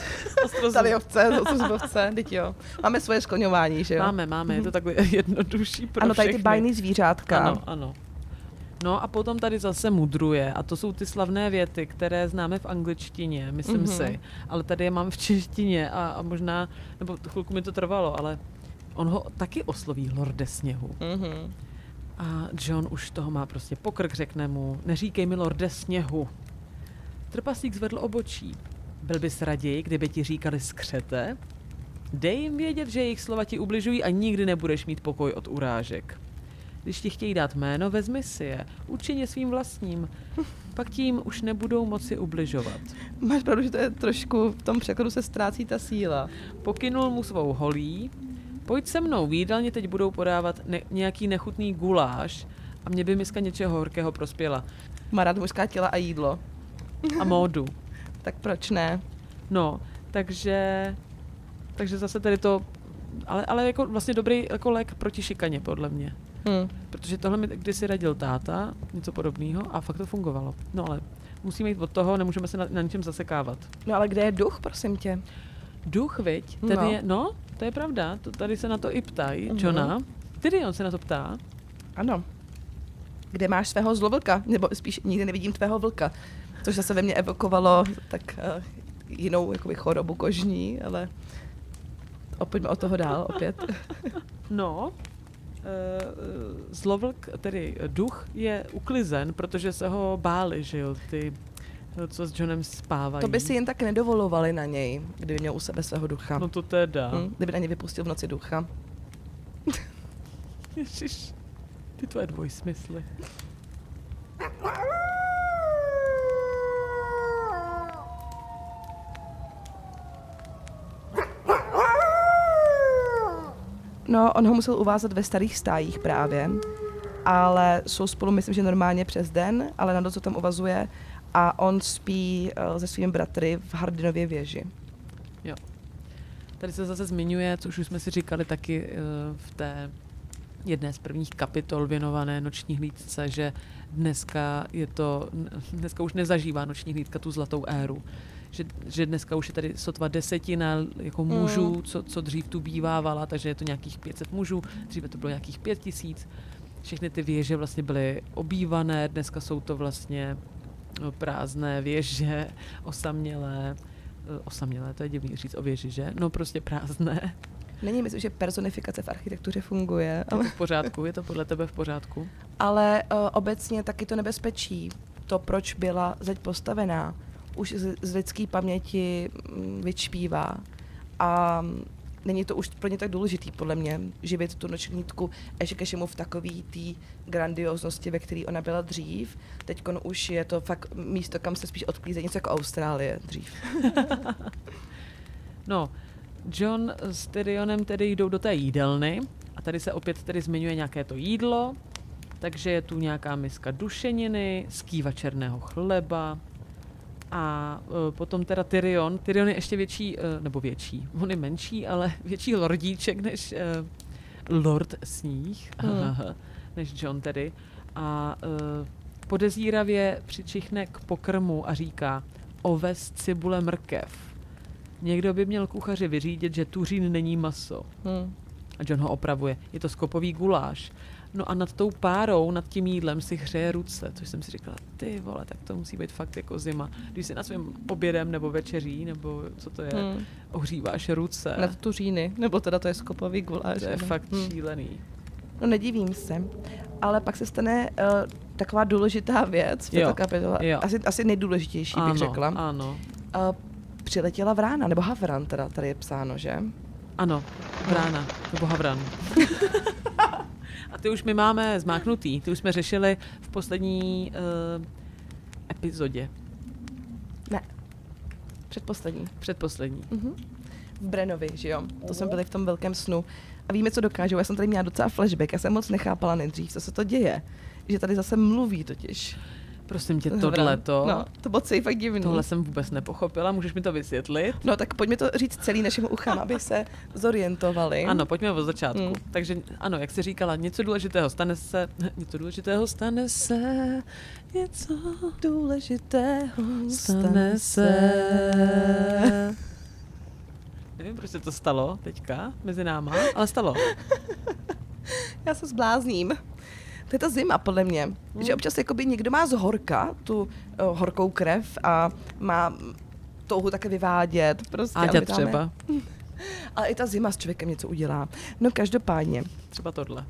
Ostrozubovce, teď jo. Máme svoje skloňování, že jo? Máme, je to takhle jednodušší pro ano, tady ty všechny. bajný zvířátka. Ano. No a potom tady zase mudruje a to jsou ty slavné věty, které známe v angličtině, myslím si, ale tady je máme v češtině a možná, nebo chvilku mi to trvalo, ale on ho taky osloví Lorde Sněhu. A Jon už toho má prostě pokrk, řekne mu, neříkej mi Lorde Sněhu. Trpaslík zvedl obočí. Byl bys raději, kdyby ti říkali skřete? Dej jim vědět, že jejich slova ti ubližují a nikdy nebudeš mít pokoj od urážek. Když ti chtějí dát jméno, vezmi si je. Učiň je svým vlastním. Pak tím už nebudou moci ubližovat. Máš pravdu, že to je trošku, v tom překladu se ztrácí ta síla. Pokynul mu svou holí. Pojď se mnou, v jídelně teď budou podávat nějaký nechutný guláš a mě by miska něčeho horkého prospěla. Má rád mužská těla a jídlo. A módu. Tak proč ne? No, takže zase tady to, ale jako vlastně dobrý jako lék proti šikaně, podle mě. Protože tohle mi kdysi radil táta, něco podobného a fakt to fungovalo. No ale musíme jít od toho, nemůžeme se na ničem zasekávat. No ale kde je duch, prosím tě? Duch, viď? Ten je, to je pravda, tady se na to i ptají, Jona. Tyrion se na to ptá. Ano. Kde máš svého zlovlka? Nebo spíš nikdy nevidím tvého vlka. Což zase ve mně evokovalo tak jinou jakoby chorobu kožní, ale pojďme od toho dál opět. No, zlovlk, tedy duch, je uklizen, protože se ho báli, že jo, ty, co s Johnem spávají. To by si jen tak nedovolovali na něj, kdyby měl u sebe svého ducha. No to teda. Kdyby na něj vypustil v noci ducha. Ježiš, ty tvoje dvojsmysly. No, on ho musel uvázat ve starých stájích právě, ale jsou spolu, myslím, že normálně přes den, ale na noc ho tam uvazuje a on spí se svými bratry v Hardinově věži. Jo. Tady se zase zmiňuje, což už jsme si říkali taky v té jedné z prvních kapitol věnované noční hlídce, že dneska už nezažívá noční hlídka tu zlatou éru. Že dneska už je tady sotva 10 jako mužů, co dřív tu bývávala, takže je to nějakých 500 mužů, dříve to bylo nějakých 5000. Všechny ty věže vlastně byly obývané, dneska jsou to vlastně prázdné věže, osamělé, to je divný říct o věži, že? No prostě prázdné. Není, myslím, že personifikace v architektuře funguje. Ale... Je to v pořádku? Je to podle tebe v pořádku? Ale obecně taky to nebezpečí, to, proč byla zeď postavená, už z lidské paměti vyčpívá. A není to už pro ně tak důležitý, podle mě, živit tu noční hlídku ještě ke všemu v takový té grandioznosti, ve které ona byla dřív. Teď už je to fakt místo, kam se spíš odklízí, něco jako Austrálie dřív. No, Jon s Tyrionem tedy jdou do té jídelny a tady se opět tedy zmiňuje nějaké to jídlo, takže je tu nějaká miska dušeniny, skýva černého chleba a potom teda Tyrion je ještě větší, nebo větší, on je menší, ale větší lordíček než Lord Sníh, než Jon tedy a podezíravě přičichne k pokrmu a říká oves, cibule, mrkev. Někdo by měl kuchaři vyřídit, že tuřín není maso. A Jon ho opravuje. Je to skopový guláš. No a nad tou párou, nad tím jídlem si hřeje ruce, což jsem si říkala, ty vole, tak to musí být fakt jako zima. Když si na svým obědem nebo večeří, nebo co to je, ohříváš ruce. Nad tuříny, nebo teda to je skopový guláš. To je fakt šílený. No nedivím se, ale pak se stane taková důležitá věc v této kapitole. Asi nejdůležitější, bych řekla. Ano. Přiletěla vrána, nebo havran teda, tady je psáno, že? Ano, vrána, nebo havran. A ty už my máme zmáknutý, ty už jsme řešili v poslední epizodě. Ne, předposlední. Předposlední. V Brenovi, že jo? To jsme byli v tom velkém snu. A víme, co dokážou. Já jsem tady měla docela flashback, já jsem moc nechápala nejdřív, co se to děje. Že tady zase mluví totiž. Prosím tě, tohleto. No, to bylo celý fakt divný. Tohle jsem vůbec nepochopila, můžeš mi to vysvětlit? No tak pojďme to říct celý našim uchám, aby se zorientovali. Ano, pojďme od začátku. Takže ano, jak jsi říkala, něco důležitého stane se, něco důležitého stane se, Nevím, proč se to stalo teďka mezi náma, ale stalo. Já se zblázním. To je ta zima, podle mě. Že občas jakoby někdo má z horka tu horkou krev a má touhu také vyvádět. Prostě, Áďa třeba. Ale i ta zima s člověkem něco udělá. No každopádně. Třeba tohle.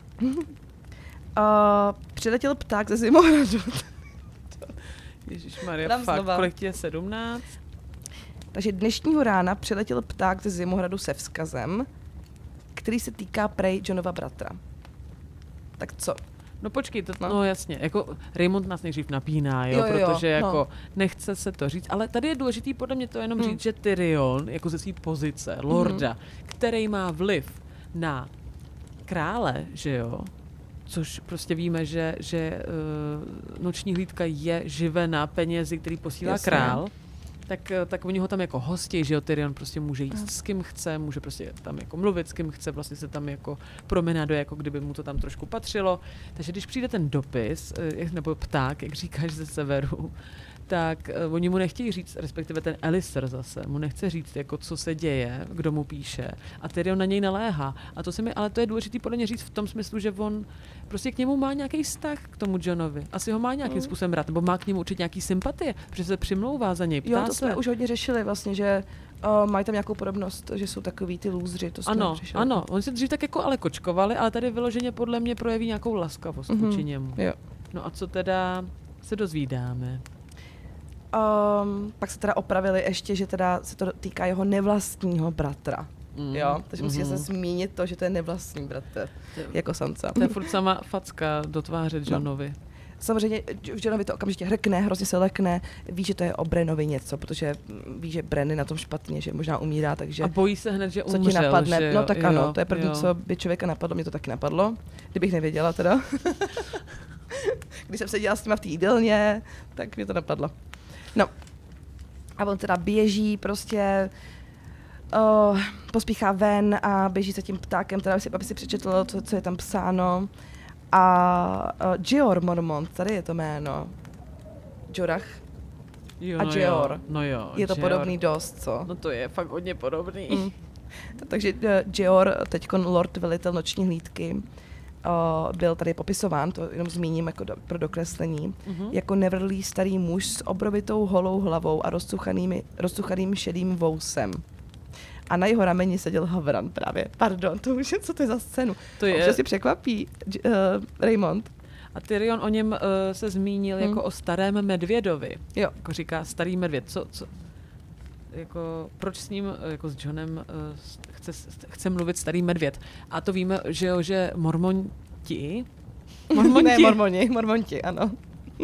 Přiletěl pták ze Zimohradu. Ježišmarja, fakt, znova. Kolik ti je 17? Takže dnešního rána přiletěl pták ze Zimohradu se vzkazem, který se týká prej Jonova bratra. Tak co? No počkej, no jasně, jako Raymond nás nejdřív napíná, jo, protože jako nechce se to říct, ale tady je důležitý podle mě to jenom říct, že Tyrion, jako ze své pozice, lorda, který má vliv na krále, že jo, což prostě víme, že noční hlídka je živena penězi, který posílá král, tak oni ho tam jako hostí, že jo, Tyrion prostě může jíst s kým chce, může prostě tam jako mluvit s kým chce, vlastně se tam jako promenáduje, jako kdyby mu to tam trošku patřilo. Takže když přijde ten dopis, nebo pták, jak říkáš, ze severu, tak oni mu nechtějí říct, respektive ten Alistair zase, mu nechce říct, jako co se děje, kdo mu píše. A Tyrion na něj naléhá. A to ale to je důležitý podle mě říct v tom smyslu, že on prostě k němu má nějaký vztah k tomu Jonovi. Asi ho má nějakým způsobem rád, nebo má k němu určitě nějaký sympatie, protože se přimlouvá za něj. Jo, to jsme už hodně řešili vlastně, že Mají tam nějakou podobnost, že jsou takový ty lůzři. To Ano. Oni se dřív tak jako ale kočkovali, ale tady vyloženě podle mě projeví nějakou laskavost vůči němu. Jo. No a co teda se dozvídáme? Pak se teda opravili ještě, že teda se to týká jeho nevlastního bratra. Jo, takže musí se zmínit to, že to je nevlastní bratr, jako Sansa. To je furt sama facka do tváře Johnovi. No. Samozřejmě Johnovi to okamžitě hrkne, hrozně se lekne, ví, že to je o Brenovi něco, protože ví, že Bren je na tom špatně, že možná umírá, takže... A bojí se hned, že umřel, co ti napadne? že jo? No tak jo, ano, to je první, jo. co by člověka napadlo, mě to taky napadlo, kdybych nevěděla teda. Když jsem seděla s těma v té jídelně, tak mě to napadlo. No. A on teda běží prostě, pospíchá ven a běží za tím ptákem, teda aby si přečetl, co je tam psáno. A Jeor Mormont, tady je to jméno. Jorah a Jeor. No jo, je to Jeor. podobný dost, co? No to je fakt hodně podobný. Takže Jeor, teďkon Lord Velitel noční hlídky, byl tady popisován, to jenom zmíním jako pro dokreslení, jako nevrlý starý muž s obrovitou holou hlavou a rozcuchaným šedým vousem. A na jeho rameni seděl Havran právě. Pardon, to už je, co to je za scénu? To je... Už si překvapí, Raymond. A Tyrion o něm se zmínil jako o starém medvědovi. Jo. Jako říká starý medvěd. Co? Jako, proč s ním, jako s Johnem, chce mluvit starý medvěd? A to víme, že jo, že Mormonti? Ne, Mormonti, ano.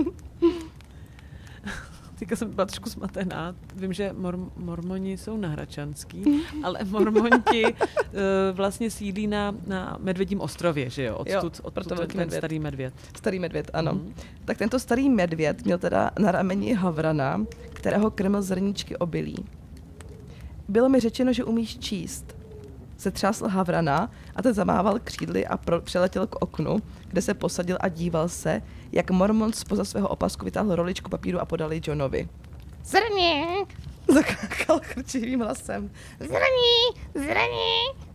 Teďka jsem byla trošku smatená. Vím, že Mormoni jsou na Hračanský, ale Mormonti vlastně sídlí na Medvědím ostrově, že jo? Odtud ten starý medvěd. Starý medvěd, ano. Tak tento starý medvěd měl teda na rameni Havrana, kterého krmil zrníčky obilí. Bylo mi řečeno, že umíš číst. Se třásl Havrana a ten zamával křídly a přeletěl k oknu, kde se posadil a díval se, jak Mormont spoza svého opasku vytáhl roličku papíru a podal ji Johnovi. Zrník! Zakrákal chrčivým hlasem. Zrník!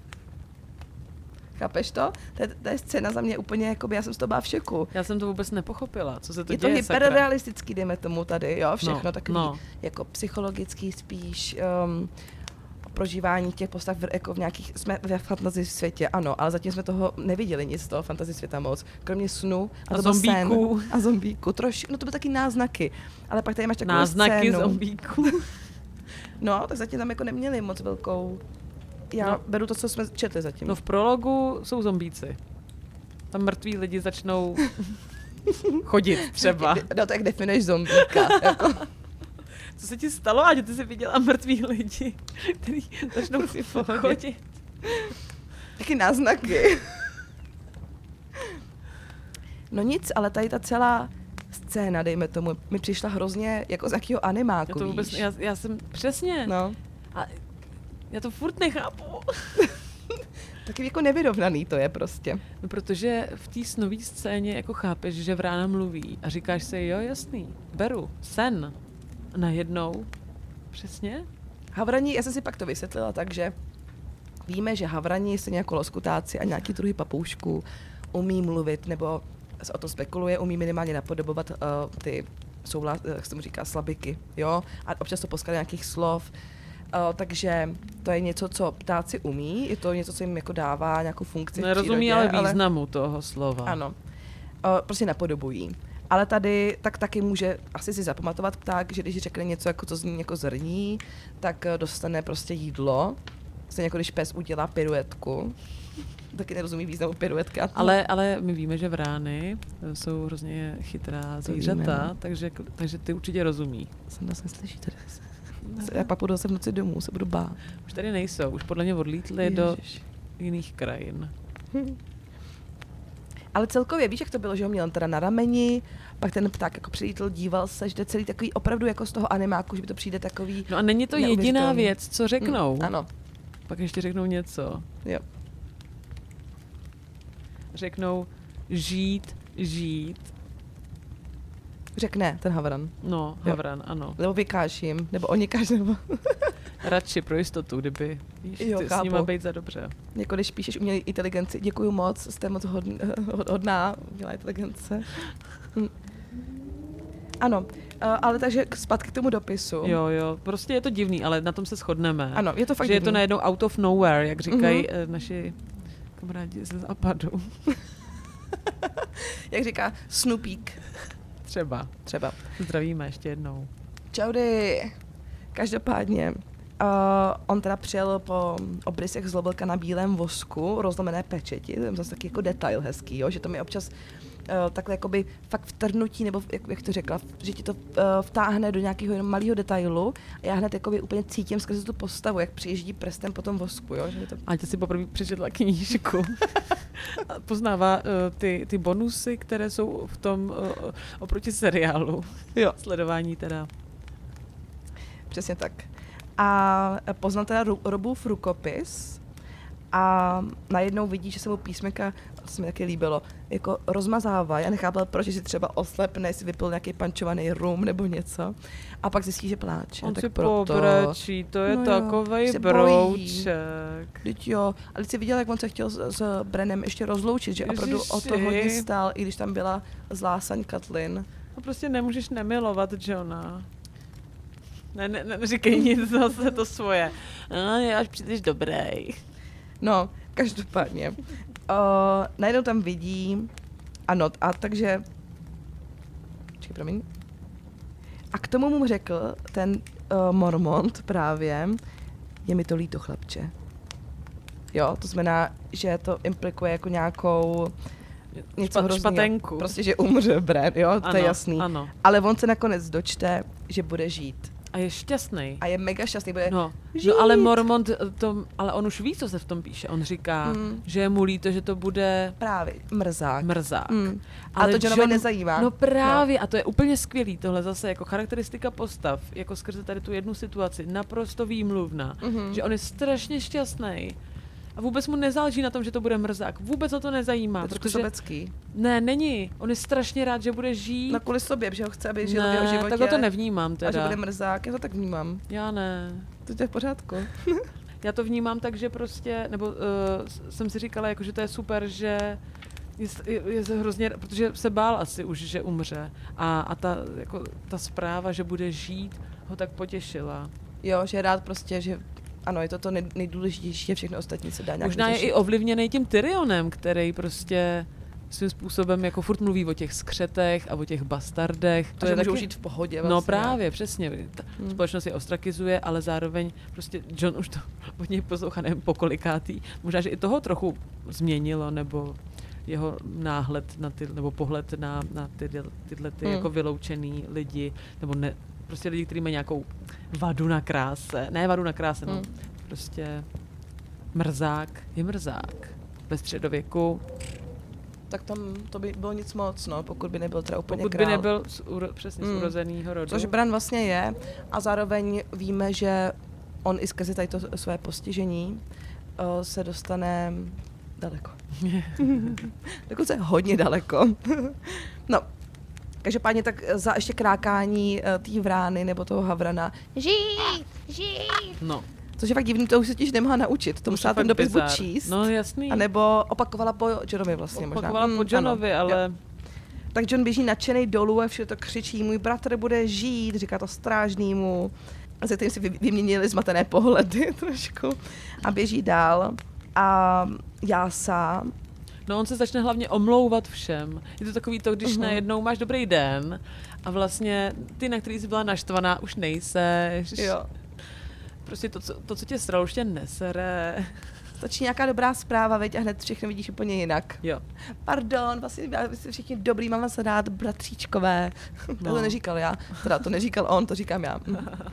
Chápeš to? To je scéna za mě úplně, jakoby, já jsem z toho byla v šoku. Já jsem to vůbec nepochopila, co se to je děje, to hyperrealistický, dejme tomu tady, jo, všechno takový, jako psychologický spíš, prožívání těch postav jako v nějakých, jsme ve fantasy světě, ano, ale zatím jsme toho neviděli nic z toho fantasy světa moc, kromě snů a zombíků. A zombíků, no to byly taky náznaky, ale pak tady máš takovou náznaky scénu. Zombíků. No, tak zatím tam jako neměli moc velkou, já beru to, co jsme četli zatím. No v prologu jsou zombíci. Tam mrtví lidi začnou chodit třeba. No tak definuješ zombíka, jako. Co se ti stalo, Ať ty jsi viděla mrtví lidi, kteří začnou si chodit? Taky náznaky. No nic, ale tady ta celá scéna, dejme tomu, mi přišla hrozně jako z jakého animáku, já to vůbec, víš? Já jsem přesně. No. A já to furt nechápu. Taky jako nevyrovnaný to je prostě. No, protože v té snové scéně jako chápeš, že Vrána mluví a říkáš si, jo, jasný, beru, sen. A najednou, přesně? Havrani, já jsem si pak to vysvětlila, takže víme, že havrani stejně jako loskutáci a nějaký druhy papoušků umí mluvit, nebo se o tom spekuluje, umí minimálně napodobovat ty, jak se mu říká, slabiky, jo? A občas to poskládá nějakých slov. Takže to je něco, co ptáci umí, je to něco, co jim jako dává nějakou funkci v Nerozumí přírodě, ale významu toho slova. Ano, prostě napodobují. Ale tady tak taky může asi si zapamatovat pták, že když řekne něco, jako co zní jako zrní, tak dostane prostě jídlo. Stejně jako když pes udělá piruetku. Taky nerozumí významu piruetka. Ale my víme, že vrány jsou hrozně chytrá zvířata, takže ty určitě rozumí. Jsem vlastně slyší tady. Já pak budu zase v noci domů, se budu bát. Už tady nejsou, už podle mě odlítli do jiných krajin. Ale celkově, víš, jak to bylo, že ho měl teda na rameni, pak ten pták jako přilítl, díval se, že to je celý takový opravdu jako z toho animáku, že by to přijde takový... No a není to jediná věc, co řeknou. Ano. Pak ještě řeknou něco. Jo. Řeknou žít. Řekne ten Havran. No, Havran, ano. Nebo vykáž jim, nebo oni kážou, nebo... Radši pro jistotu, kdyby chci s nima být za dobře. Jako když píšeš umělé inteligenci, děkuju moc, jste moc hodná, umělá inteligence. Ano, ale takže zpátky k tomu dopisu. Jo, prostě je to divný, ale na tom se shodneme. Ano, je to fakt že divný. je to najednou out of nowhere, jak říkají naši kamarádi ze západu. Jak říká Snoopík. Třeba. Zdravíme ještě jednou. Čaudy. Každopádně, on teda přijel po obrysech z Lobelka na bílém vosku, rozlomené pečeti, to je zase taky jako detail hezký, jo? Že to mi občas takhle jakoby fakt vtrhnutí, nebo jak to řekla, že ti to vtáhne do nějakého malého detailu a já hned jakoby úplně cítím skrze tu postavu, jak přijíždí prstem po tom vosku, jo? Že to... Aťa si poprvé přečetla knížku. Poznává ty bonusy, které jsou v tom oproti seriálu. Jo. Sledování teda. Přesně tak. A poznal teda Robův rukopis a najednou vidí, že se mu písmenka, to se mi taky líbilo, jako rozmazává. Já nechápala, proč si třeba oslepne, jestli vypil nějaký pančovaný rum nebo něco. A pak zjistí, že pláče. On tak si proto... pobrečí, to je takovej se brouček. Vždyť jo, ale jsi viděla, jak on se chtěl s Brenem ještě rozloučit, že opravdu o to hodně stál, i když tam byla zlásaň Katlin. No prostě nemůžeš nemilovat Johna. Neříkej nic, zase to svoje. Je až příliš dobrý. No, každopádně. Najednou tam vidí, ano, a takže... Počkej, promiň. A k tomu mu řekl ten Mormont právě, je mi to líto, chlapče. Jo, to znamená, že to implikuje jako nějakou... něco hroznýho. Špatenku. Prostě, že umře Bran, jo, to ano, je jasný. Ano. Ale on se nakonec dočte, že bude žít. A je šťastný. A je mega šťastný, bude žít. No, ale Mormont, ale on už ví, co se v tom píše. On říká, že je mu líto, že to bude... Právě, mrzák. Ale to Johnovi nezajímá. No právě, a to je úplně skvělý. Tohle zase jako charakteristika postav, jako skrze tady tu jednu situaci, naprosto výmluvná. Že on je strašně šťastný. A vůbec mu nezáleží na tom, že to bude mrzák. Vůbec ho to nezajímá. Je trošku sobecký. Ne, není. On je strašně rád, že bude žít. Na kvůli sobě, že ho chce, aby žil v jeho životě. Tak ho to nevnímám teda. A že bude mrzák, já to tak vnímám. Já ne. To je v pořádku. Já to vnímám tak, že prostě, nebo jsem si říkala, jako, že to je super, že je hrozně, protože se bál asi už, že umře. A ta zpráva, že bude žít, ho tak potěšila. Jo, že je rád prostě, že ano, je to nejdůležitější, že všechno ostatní se dá nějak Možná vyřešit. je i ovlivněný tím Tyrionem, který prostě svým způsobem jako furt mluví o těch skřetech a o těch bastardech. To je můžou žít v pohodě vlastně. No právě, přesně. Ta společnost je ostrakizuje, ale zároveň prostě Jon už to od něj poslouchá, nevím, pokolikátý. Možná, že i toho trochu změnilo, nebo jeho náhled na nebo pohled na tyhle jako vyloučený lidi, nebo ne, prostě lidi, kteří mají nějakou vadu na kráse. Ne vadu na kráse, no. Prostě mrzák je mrzák. Ve středověku. Tak tam to by bylo nic moc, no, pokud by nebyl teda úplně pokud král. By nebyl přesně z urozenýho rodu. Což Bran vlastně je a zároveň víme, že on i skrze tady to své postižení se dostane daleko. Dokonce hodně daleko. No, každopádně tak za ještě krákání té vrány nebo toho havrana. Žít! No. Což je fakt divný, to už se těž nemá naučit. To musela ten dopis buď číst. No jasný. A nebo opakovala po Johnovi vlastně možná. Opakovala po Johnovi, ale... Jo. Tak Jon běží nadšenej dolů a vše to křičí, můj bratr bude žít, říká to strážnýmu. A se tím si vyměnili zmatené pohledy trošku. A běží dál. A já sám. No on se začne hlavně omlouvat všem. Je to takový to, když najednou máš dobrý den a vlastně ty, na který jsi byla naštvaná, už nejseš. Jo. Prostě to, co tě sralo, už tě nesere. Stačí nějaká dobrá zpráva, veď, a hned všechno vidíš úplně jinak. Jo. Pardon, vlastně vy jste všichni dobrý, mám vás rád, bratříčkové. To neříkal já, teda to neříkal on, to říkám já.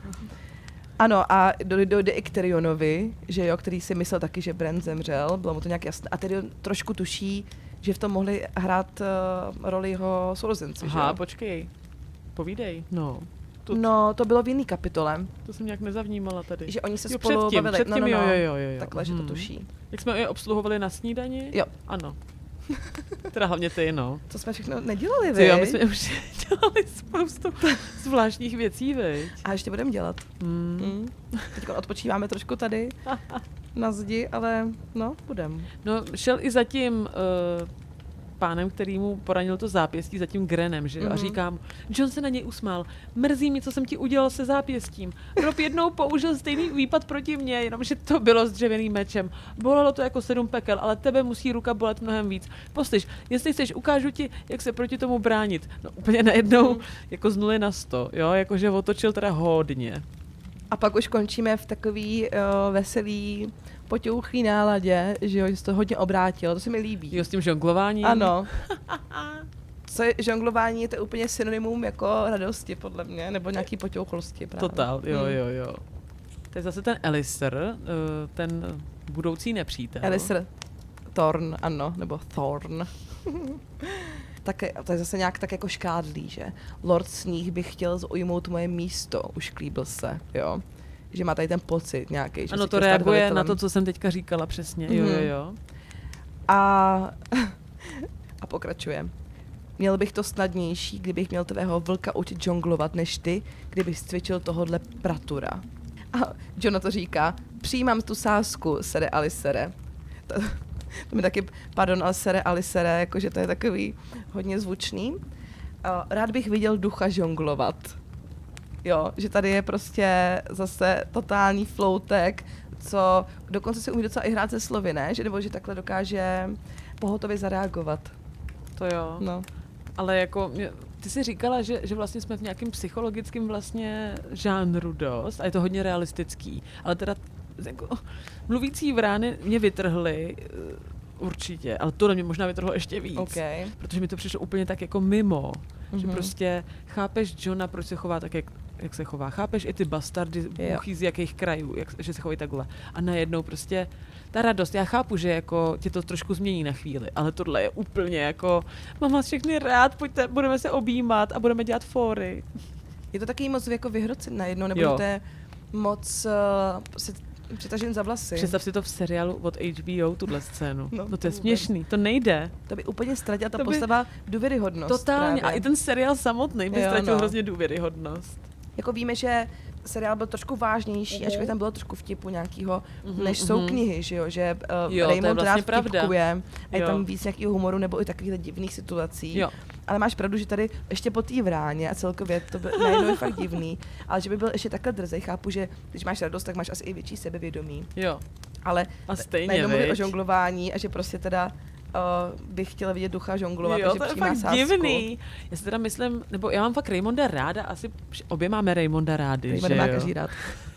Ano, a dojde i k Tyrionovi, že jo, který si myslel taky, že Bran zemřel, bylo mu to nějak jasné. A Tyrion trošku tuší, že v tom mohli hrát roli jeho sourozenci. Aha, počkej, povídej. No, to bylo v jiný kapitole. To jsem nějak nezavnímala tady. Že oni se spolu bavili. Předtím, jo. Takhle, že to tuší. Jak jsme je obsluhovali na snídani? Jo. Ano. Teda hlavně ty, no. To jsme všechno nedělali, vy. Jo, my jsme už dělali spoustu zvláštních věcí, viď? A ještě budeme dělat. Teď odpočíváme trošku tady na zdi, ale no, budem. No, šel i zatím pánem, který mu poranil to zápěstí za tím Grenem, že jo? A říkám, Jon se na něj usmál. Mrzí mě, co jsem ti udělal se zápěstím. Rob jednou použil stejný výpad proti mně, jenomže to bylo s dřevěným mečem. Bolelo to jako 7 pekel, ale tebe musí ruka bolet mnohem víc. Poslyš, jestli chceš, ukážu ti, jak se proti tomu bránit. No úplně najednou jako z 0 na 100, jo? Jakože otočil teda hodně. A pak už končíme v takový veselý, potěuchlý náladě, že jo, že se to hodně obrátilo, to se mi líbí. Jo, s tím žonglováním. Ano. Co je žonglování, je to úplně synonymum jako radosti, podle mě, nebo nějaký potěuchlosti právě. Total, jo. To je zase ten Alistair, ten budoucí nepřítel. Alistair Thorn, ano, nebo Thorn. To je zase nějak tak jako škádlý, že? Lord Sníh by chtěl zaujmout moje místo, už klíbil se, jo? Že má tady ten pocit nějaký. Ano, to reaguje na to, co jsem teďka říkala přesně, jo. A pokračuje. Měl bych to snadnější, kdybych měl tvého vlka učit žonglovat, než ty, kdybych cvičil tohodle pratura. A Jon na to říká, přijímám tu sázku, sere Alicere. To mi taky, pardon, ale sere Alicere, jakože to je takový hodně zvučný. Rád bych viděl ducha žonglovat. Jo, že tady je prostě zase totální floutek, co dokonce si umí docela i hrát se slovy, ne? Že, nebo že takhle dokáže pohotově zareagovat. To jo. No. Ale jako, ty jsi říkala, že vlastně jsme v nějakém psychologickém vlastně žánru dost a je to hodně realistický. Ale teda jako, mluvící vrány mě vytrhly určitě, ale tohle mě možná vytrhlo ještě víc. Okay. Protože mi to přišlo úplně tak jako mimo. Že prostě chápeš Jona, proč se chová tak, jak se chová. Chápeš i ty bastardy, buchy z jakých krajů, že se chovají takhle. A najednou prostě ta radost, já chápu, že jako tě to trošku změní na chvíli, ale tohle je úplně jako, mám vás všechny rád, pojďte, budeme se objímat a budeme dělat fóry. Je to taky moc jako vyhrocen najednou, nebo to je moc přitažen za vlasy. Představ si to v seriálu od HBO, tuhle scénu. No to je směšný, to nejde. To by úplně ztratila ta postava důvěryhodnost. Totálně, právě. a i ten seriál samotný by ztratil hrozně důvěryhodnost. Jako víme, že seriál byl trošku vážnější, ačkoliv tam bylo trošku vtipu nějakého, než jsou knihy, že jo, že Raymond vlastně rád vtipkuje a je tam víc nějakého humoru nebo i takových divných situací. Jo. Ale máš pravdu, že tady ještě po té vráně a celkově to bylo najednou je fakt divný, ale že by byl ještě takhle drzej, chápu, že když máš radost, tak máš asi i větší sebevědomí. Jo. Ale a stejně, najednou mluví o žonglování a že prostě teda bych chtěla vidět ducha žonglovat, jo, takže to je přijímá fakt sázku. divný. Já si teda myslím, nebo já mám fakt Raymonda ráda, asi obě máme Raymonda rádi, Raymond má každý rád.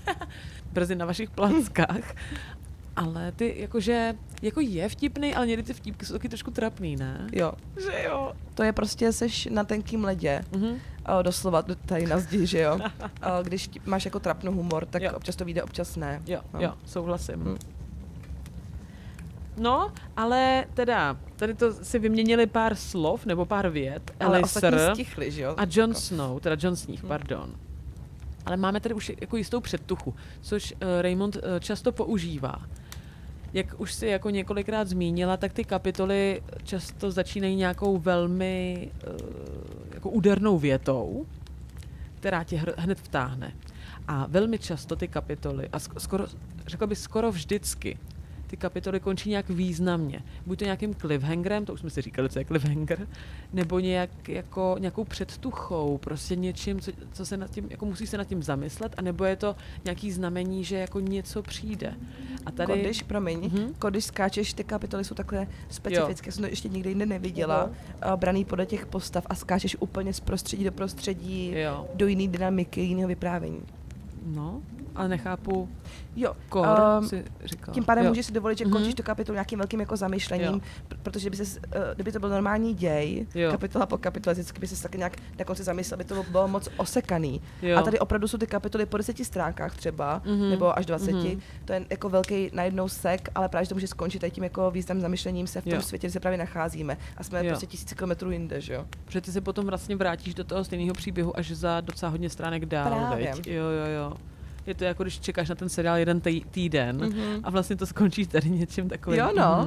Brzy na vašich plackách. Ale ty jakože, jako je vtipný, ale někdy ty vtipky jsou taky trošku trapný, ne? Jo. Že jo. To je prostě, seš na tenkým ledě, doslova tady na zdi, že jo. Když máš jako trapno humor, tak občas to vyjde, občas ne. Jo, souhlasím. No, ale teda, tady to si vyměnili pár slov, nebo pár vět. Ale Alistair ostatní stichli, že jo? a Jon Snow, teda Jon Sníh, pardon. Ale máme tady už jako jistou předtuchu, což Raymond často používá. Jak už si jako několikrát zmínila, tak ty kapitoly často začínají nějakou velmi jako údernou větou, která tě hned vtáhne. A velmi často ty kapitoly, a skoro, řekla bych skoro vždycky, ty kapitoly končí nějak významně. Buď to nějakým cliffhangerem, to už jsme si říkali, co je cliffhanger, nebo nějakou předtuchou, prostě něčím, co se nad tím, jako musí se nad tím zamyslet, anebo je to nějaký znamení, že jako něco přijde. A tady... Když skáčeš, ty kapitoly jsou takhle specifické, jsem to ještě nikdy jinde neviděla, braný podle těch postav a skáčeš úplně z prostředí do prostředí, do jiné dynamiky, jiného vyprávění. No, ale nechápu. Si říkala. Tím pádem můžeš si dovolit, že končíš tu kapitolu nějakým velkým jako zamyšlením, protože kdyby to byl normální děj, kapitola po kapitole, vždycky by se taky nějak na konci zamyslel, by to bylo moc osekaný. A tady opravdu jsou ty kapitoly po 10 stránkách třeba, nebo až 20. To je jako velký najednou sek, ale právě že to může skončit tady tím jako významným zamyšlením se v tom světě, kde se právě nacházíme. A jsme prostě 1000 kilometrů jinde, že jo? Protože ty se potom vlastně vrátíš do toho stejného příběhu až za docela hodně stránek dál, veď? Jo. Je to jako, když čekáš na ten seriál jeden týden a vlastně to skončí tady něčím takovým. Jo, no.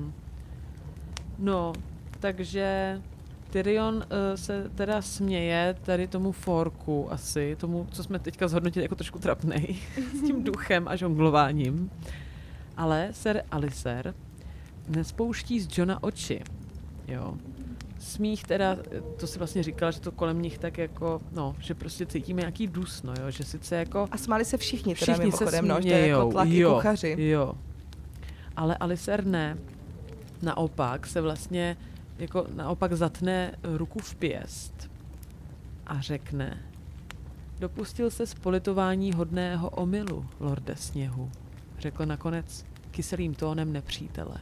No, takže Tyrion se teda směje tady tomu forku asi, tomu, co jsme teďka zhodnotili jako trošku trapnej, s tím duchem a žonglováním. Ale Ser Alistair nespouští z Jona oči. Jo. Smích teda, to si vlastně říkala, že to kolem nich tak jako, no, že prostě cítíme nějaký dusno, jo, že sice jako... A smáli se všichni teda všichni se mimochodem, no, že to je jako tlak i kuchaři. Jo. Ale Alicer ne. Naopak se vlastně jako naopak zatne ruku v pěst a řekne: dopustil se z politování hodného omylu, lorde sněhu, řekl nakonec kyselým tónem nepřítele.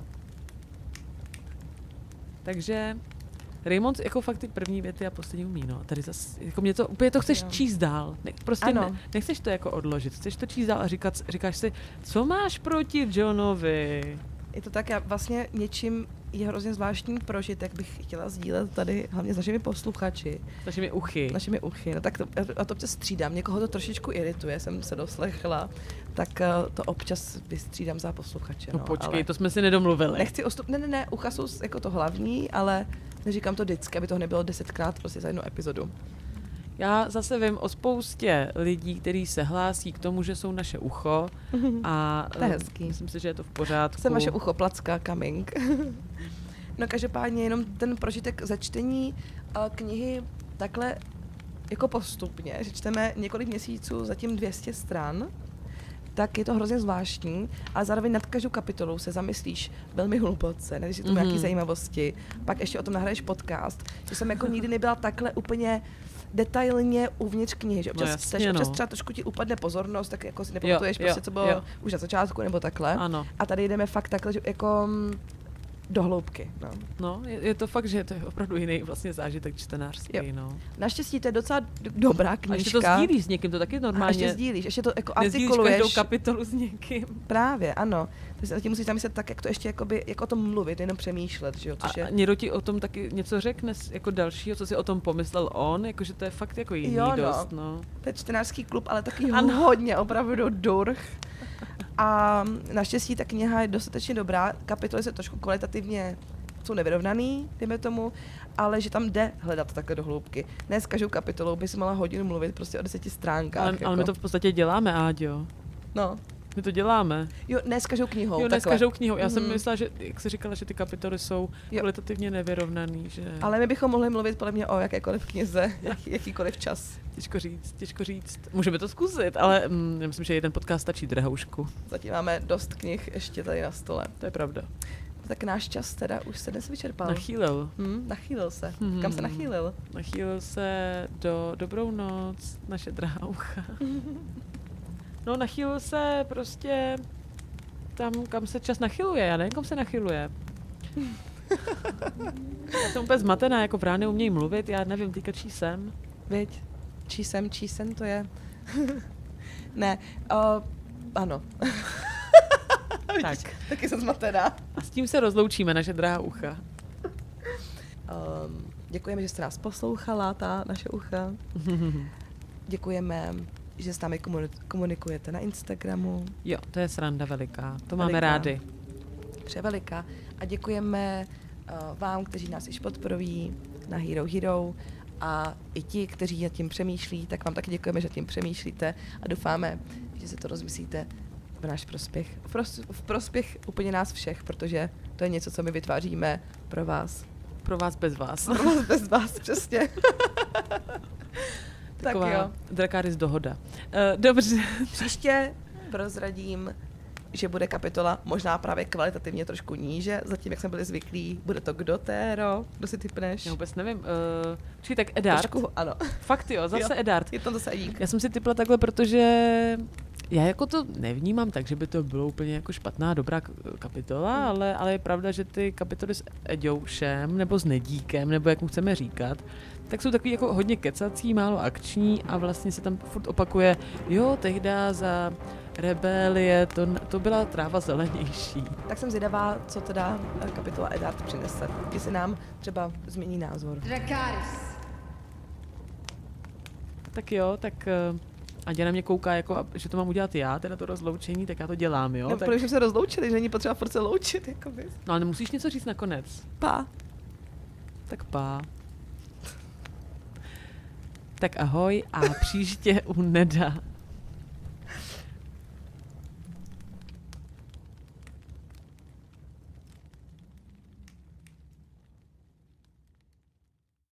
Takže Raymond jako fakt ty první věty a poslední umí, no. Tady zase, jako mě to, úplně to chceš číst dál. Prostě nechceš to jako odložit, chceš to číst dál a říkáš si, co máš proti Johnovi? Je to tak, já vlastně něčím je hrozně zvláštní prožitek, bych chtěla sdílet tady hlavně s našimi posluchači. Našimi uchy. No tak to občas střídám. Někoho to trošičku irituje, jsem se doslechla, tak to občas vystřídám za posluchače. No počkej, ale to jsme si nedomluvili. Nechci Ne, ucha jsou jako to hlavní, ale neříkám to vždycky, aby toho nebylo 10krát prostě za jednu epizodu. Já zase vím o spoustě lidí, kteří se hlásí k tomu, že jsou naše ucho a to je hezký. Myslím si, že je to v pořádku. Jsem vaše ucho, placka, coming. No každopádně jenom ten prožitek za čtení knihy takhle jako postupně, že čteme několik měsíců, zatím 200 stran, tak je to hrozně zvláštní, ale zároveň nad každou kapitolou se zamyslíš velmi hluboce, než si tu nějaké zajímavosti, pak ještě o tom nahraješ podcast, že jsem jako nikdy nebyla takhle úplně detailně uvnitř knihy, že občas, občas třeba trošku ti upadne pozornost, tak jako si nepamatuješ prostě, co bylo už na začátku nebo takhle. Ano. A tady jdeme fakt takhle, že jako do hloubky. No, je to fakt, že to je opravdu jiný vlastně zážitek čtenářský. No. Naštěstí to je docela dobrá knížka. A ještě to sdílíš s někým, to taky normálně. A ještě sdílíš, ještě to jako artikuluješ. Nezdílíš každou kapitolu s někým. Právě, ano. Takže ti musíš zamyslet tak, jak to ještě jakoby, jak o tom mluvit, jenom přemýšlet, že jo. A někdo ti o tom taky něco řekne jako dalšího, co si o tom pomyslel on, jakože to je fakt jako jiný dost, no. To je čtenářský klub, ale taky hodně, opravdu durch. A naštěstí ta kniha je dostatečně dobrá, kapitoly se trošku kvalitativně jsou nevyrovnaný, dejme tomu, ale že tam jde hledat takhle do hloubky. Ne s každou kapitolou by si mohla hodinu mluvit prostě o 10 stránkách. Ale my to v podstatě děláme, Áďo. No. My to děláme. Jo, ne s každou knihou. Jo, ne s každou knihou. Já jsem myslela, že, jak jsi říkala, že ty kapitoly jsou kvalitativně nevyrovnaný. Že... Ale my bychom mohli mluvit podle mě o jakékoliv knize, jakýkoliv čas. Těžko říct. Můžeme to zkusit, ale myslím, že jeden podcast stačí, drahoušku. Zatím máme dost knih ještě tady na stole. To je pravda. Tak náš čas teda už se dnes vyčerpal. Nachýlil se. Kam se nachýlil? Nachýlil se do Dobrou noc, naše drahá ucha. No, nachýlil se prostě tam, kam se čas nachyluje. Já nevím, kam se nachyluje. Já jsem úplně zmatená, jako brány umějí mluvit, já nevím, teďka čí jsem. Viď? Čí jsem to je. Ne, ano. Tak. Taky jsem zmatená. A s tím se rozloučíme, naše drahá ucha. Děkujeme, že jste nás poslouchala, ta naše ucha. Děkujeme, že s námi komunikujete na Instagramu. Jo, to je sranda veliká. To máme rádi. Převeliká. A děkujeme vám, kteří nás již podporují na Hero Hero. A i ti, kteří nad tím přemýšlí, tak vám taky děkujeme, že tím přemýšlíte a doufáme, že se to rozmyslíte v náš prospěch. V prospěch úplně nás všech, protože to je něco, co my vytváříme pro vás. Pro vás bez vás. Pro vás bez vás, přesně. Taková tak jo. Dracarys dohoda. Dobře. Příště prozradím, že bude kapitola možná právě kvalitativně trošku níže, zatím, jak jsme byli zvyklí. Bude to kdo, Téro? Kdo si typneš? Já vůbec nevím. Či tak Eddard. Trošku, ano. Fakt jo, zase Eddard. Je to zase dík. Já jsem si typla takhle, protože já jako to nevnímám tak, že by to bylo úplně jako špatná, dobrá kapitola, ale je pravda, že ty kapitoly s Eďoušem nebo s Nedíkem, nebo jak mu chceme říkat, tak jsou takový jako hodně kecací, málo akční a vlastně se tam furt opakuje, jo, tehda za rebelie, to byla tráva zelenější. Tak jsem zvědavá, co teda kapitola Eddard přinese. Jestli nám třeba změní názor. Dracarys. Tak jo, tak Aďa na mě kouká, jako, že to mám udělat já, teda to rozloučení, tak já to dělám, jo? No, tak... protože jsme se rozloučili, že není potřeba furt se loučit, jakoby. No, ale nemusíš něco říct nakonec. Pá. Tak pá. Tak ahoj a příště u Neda.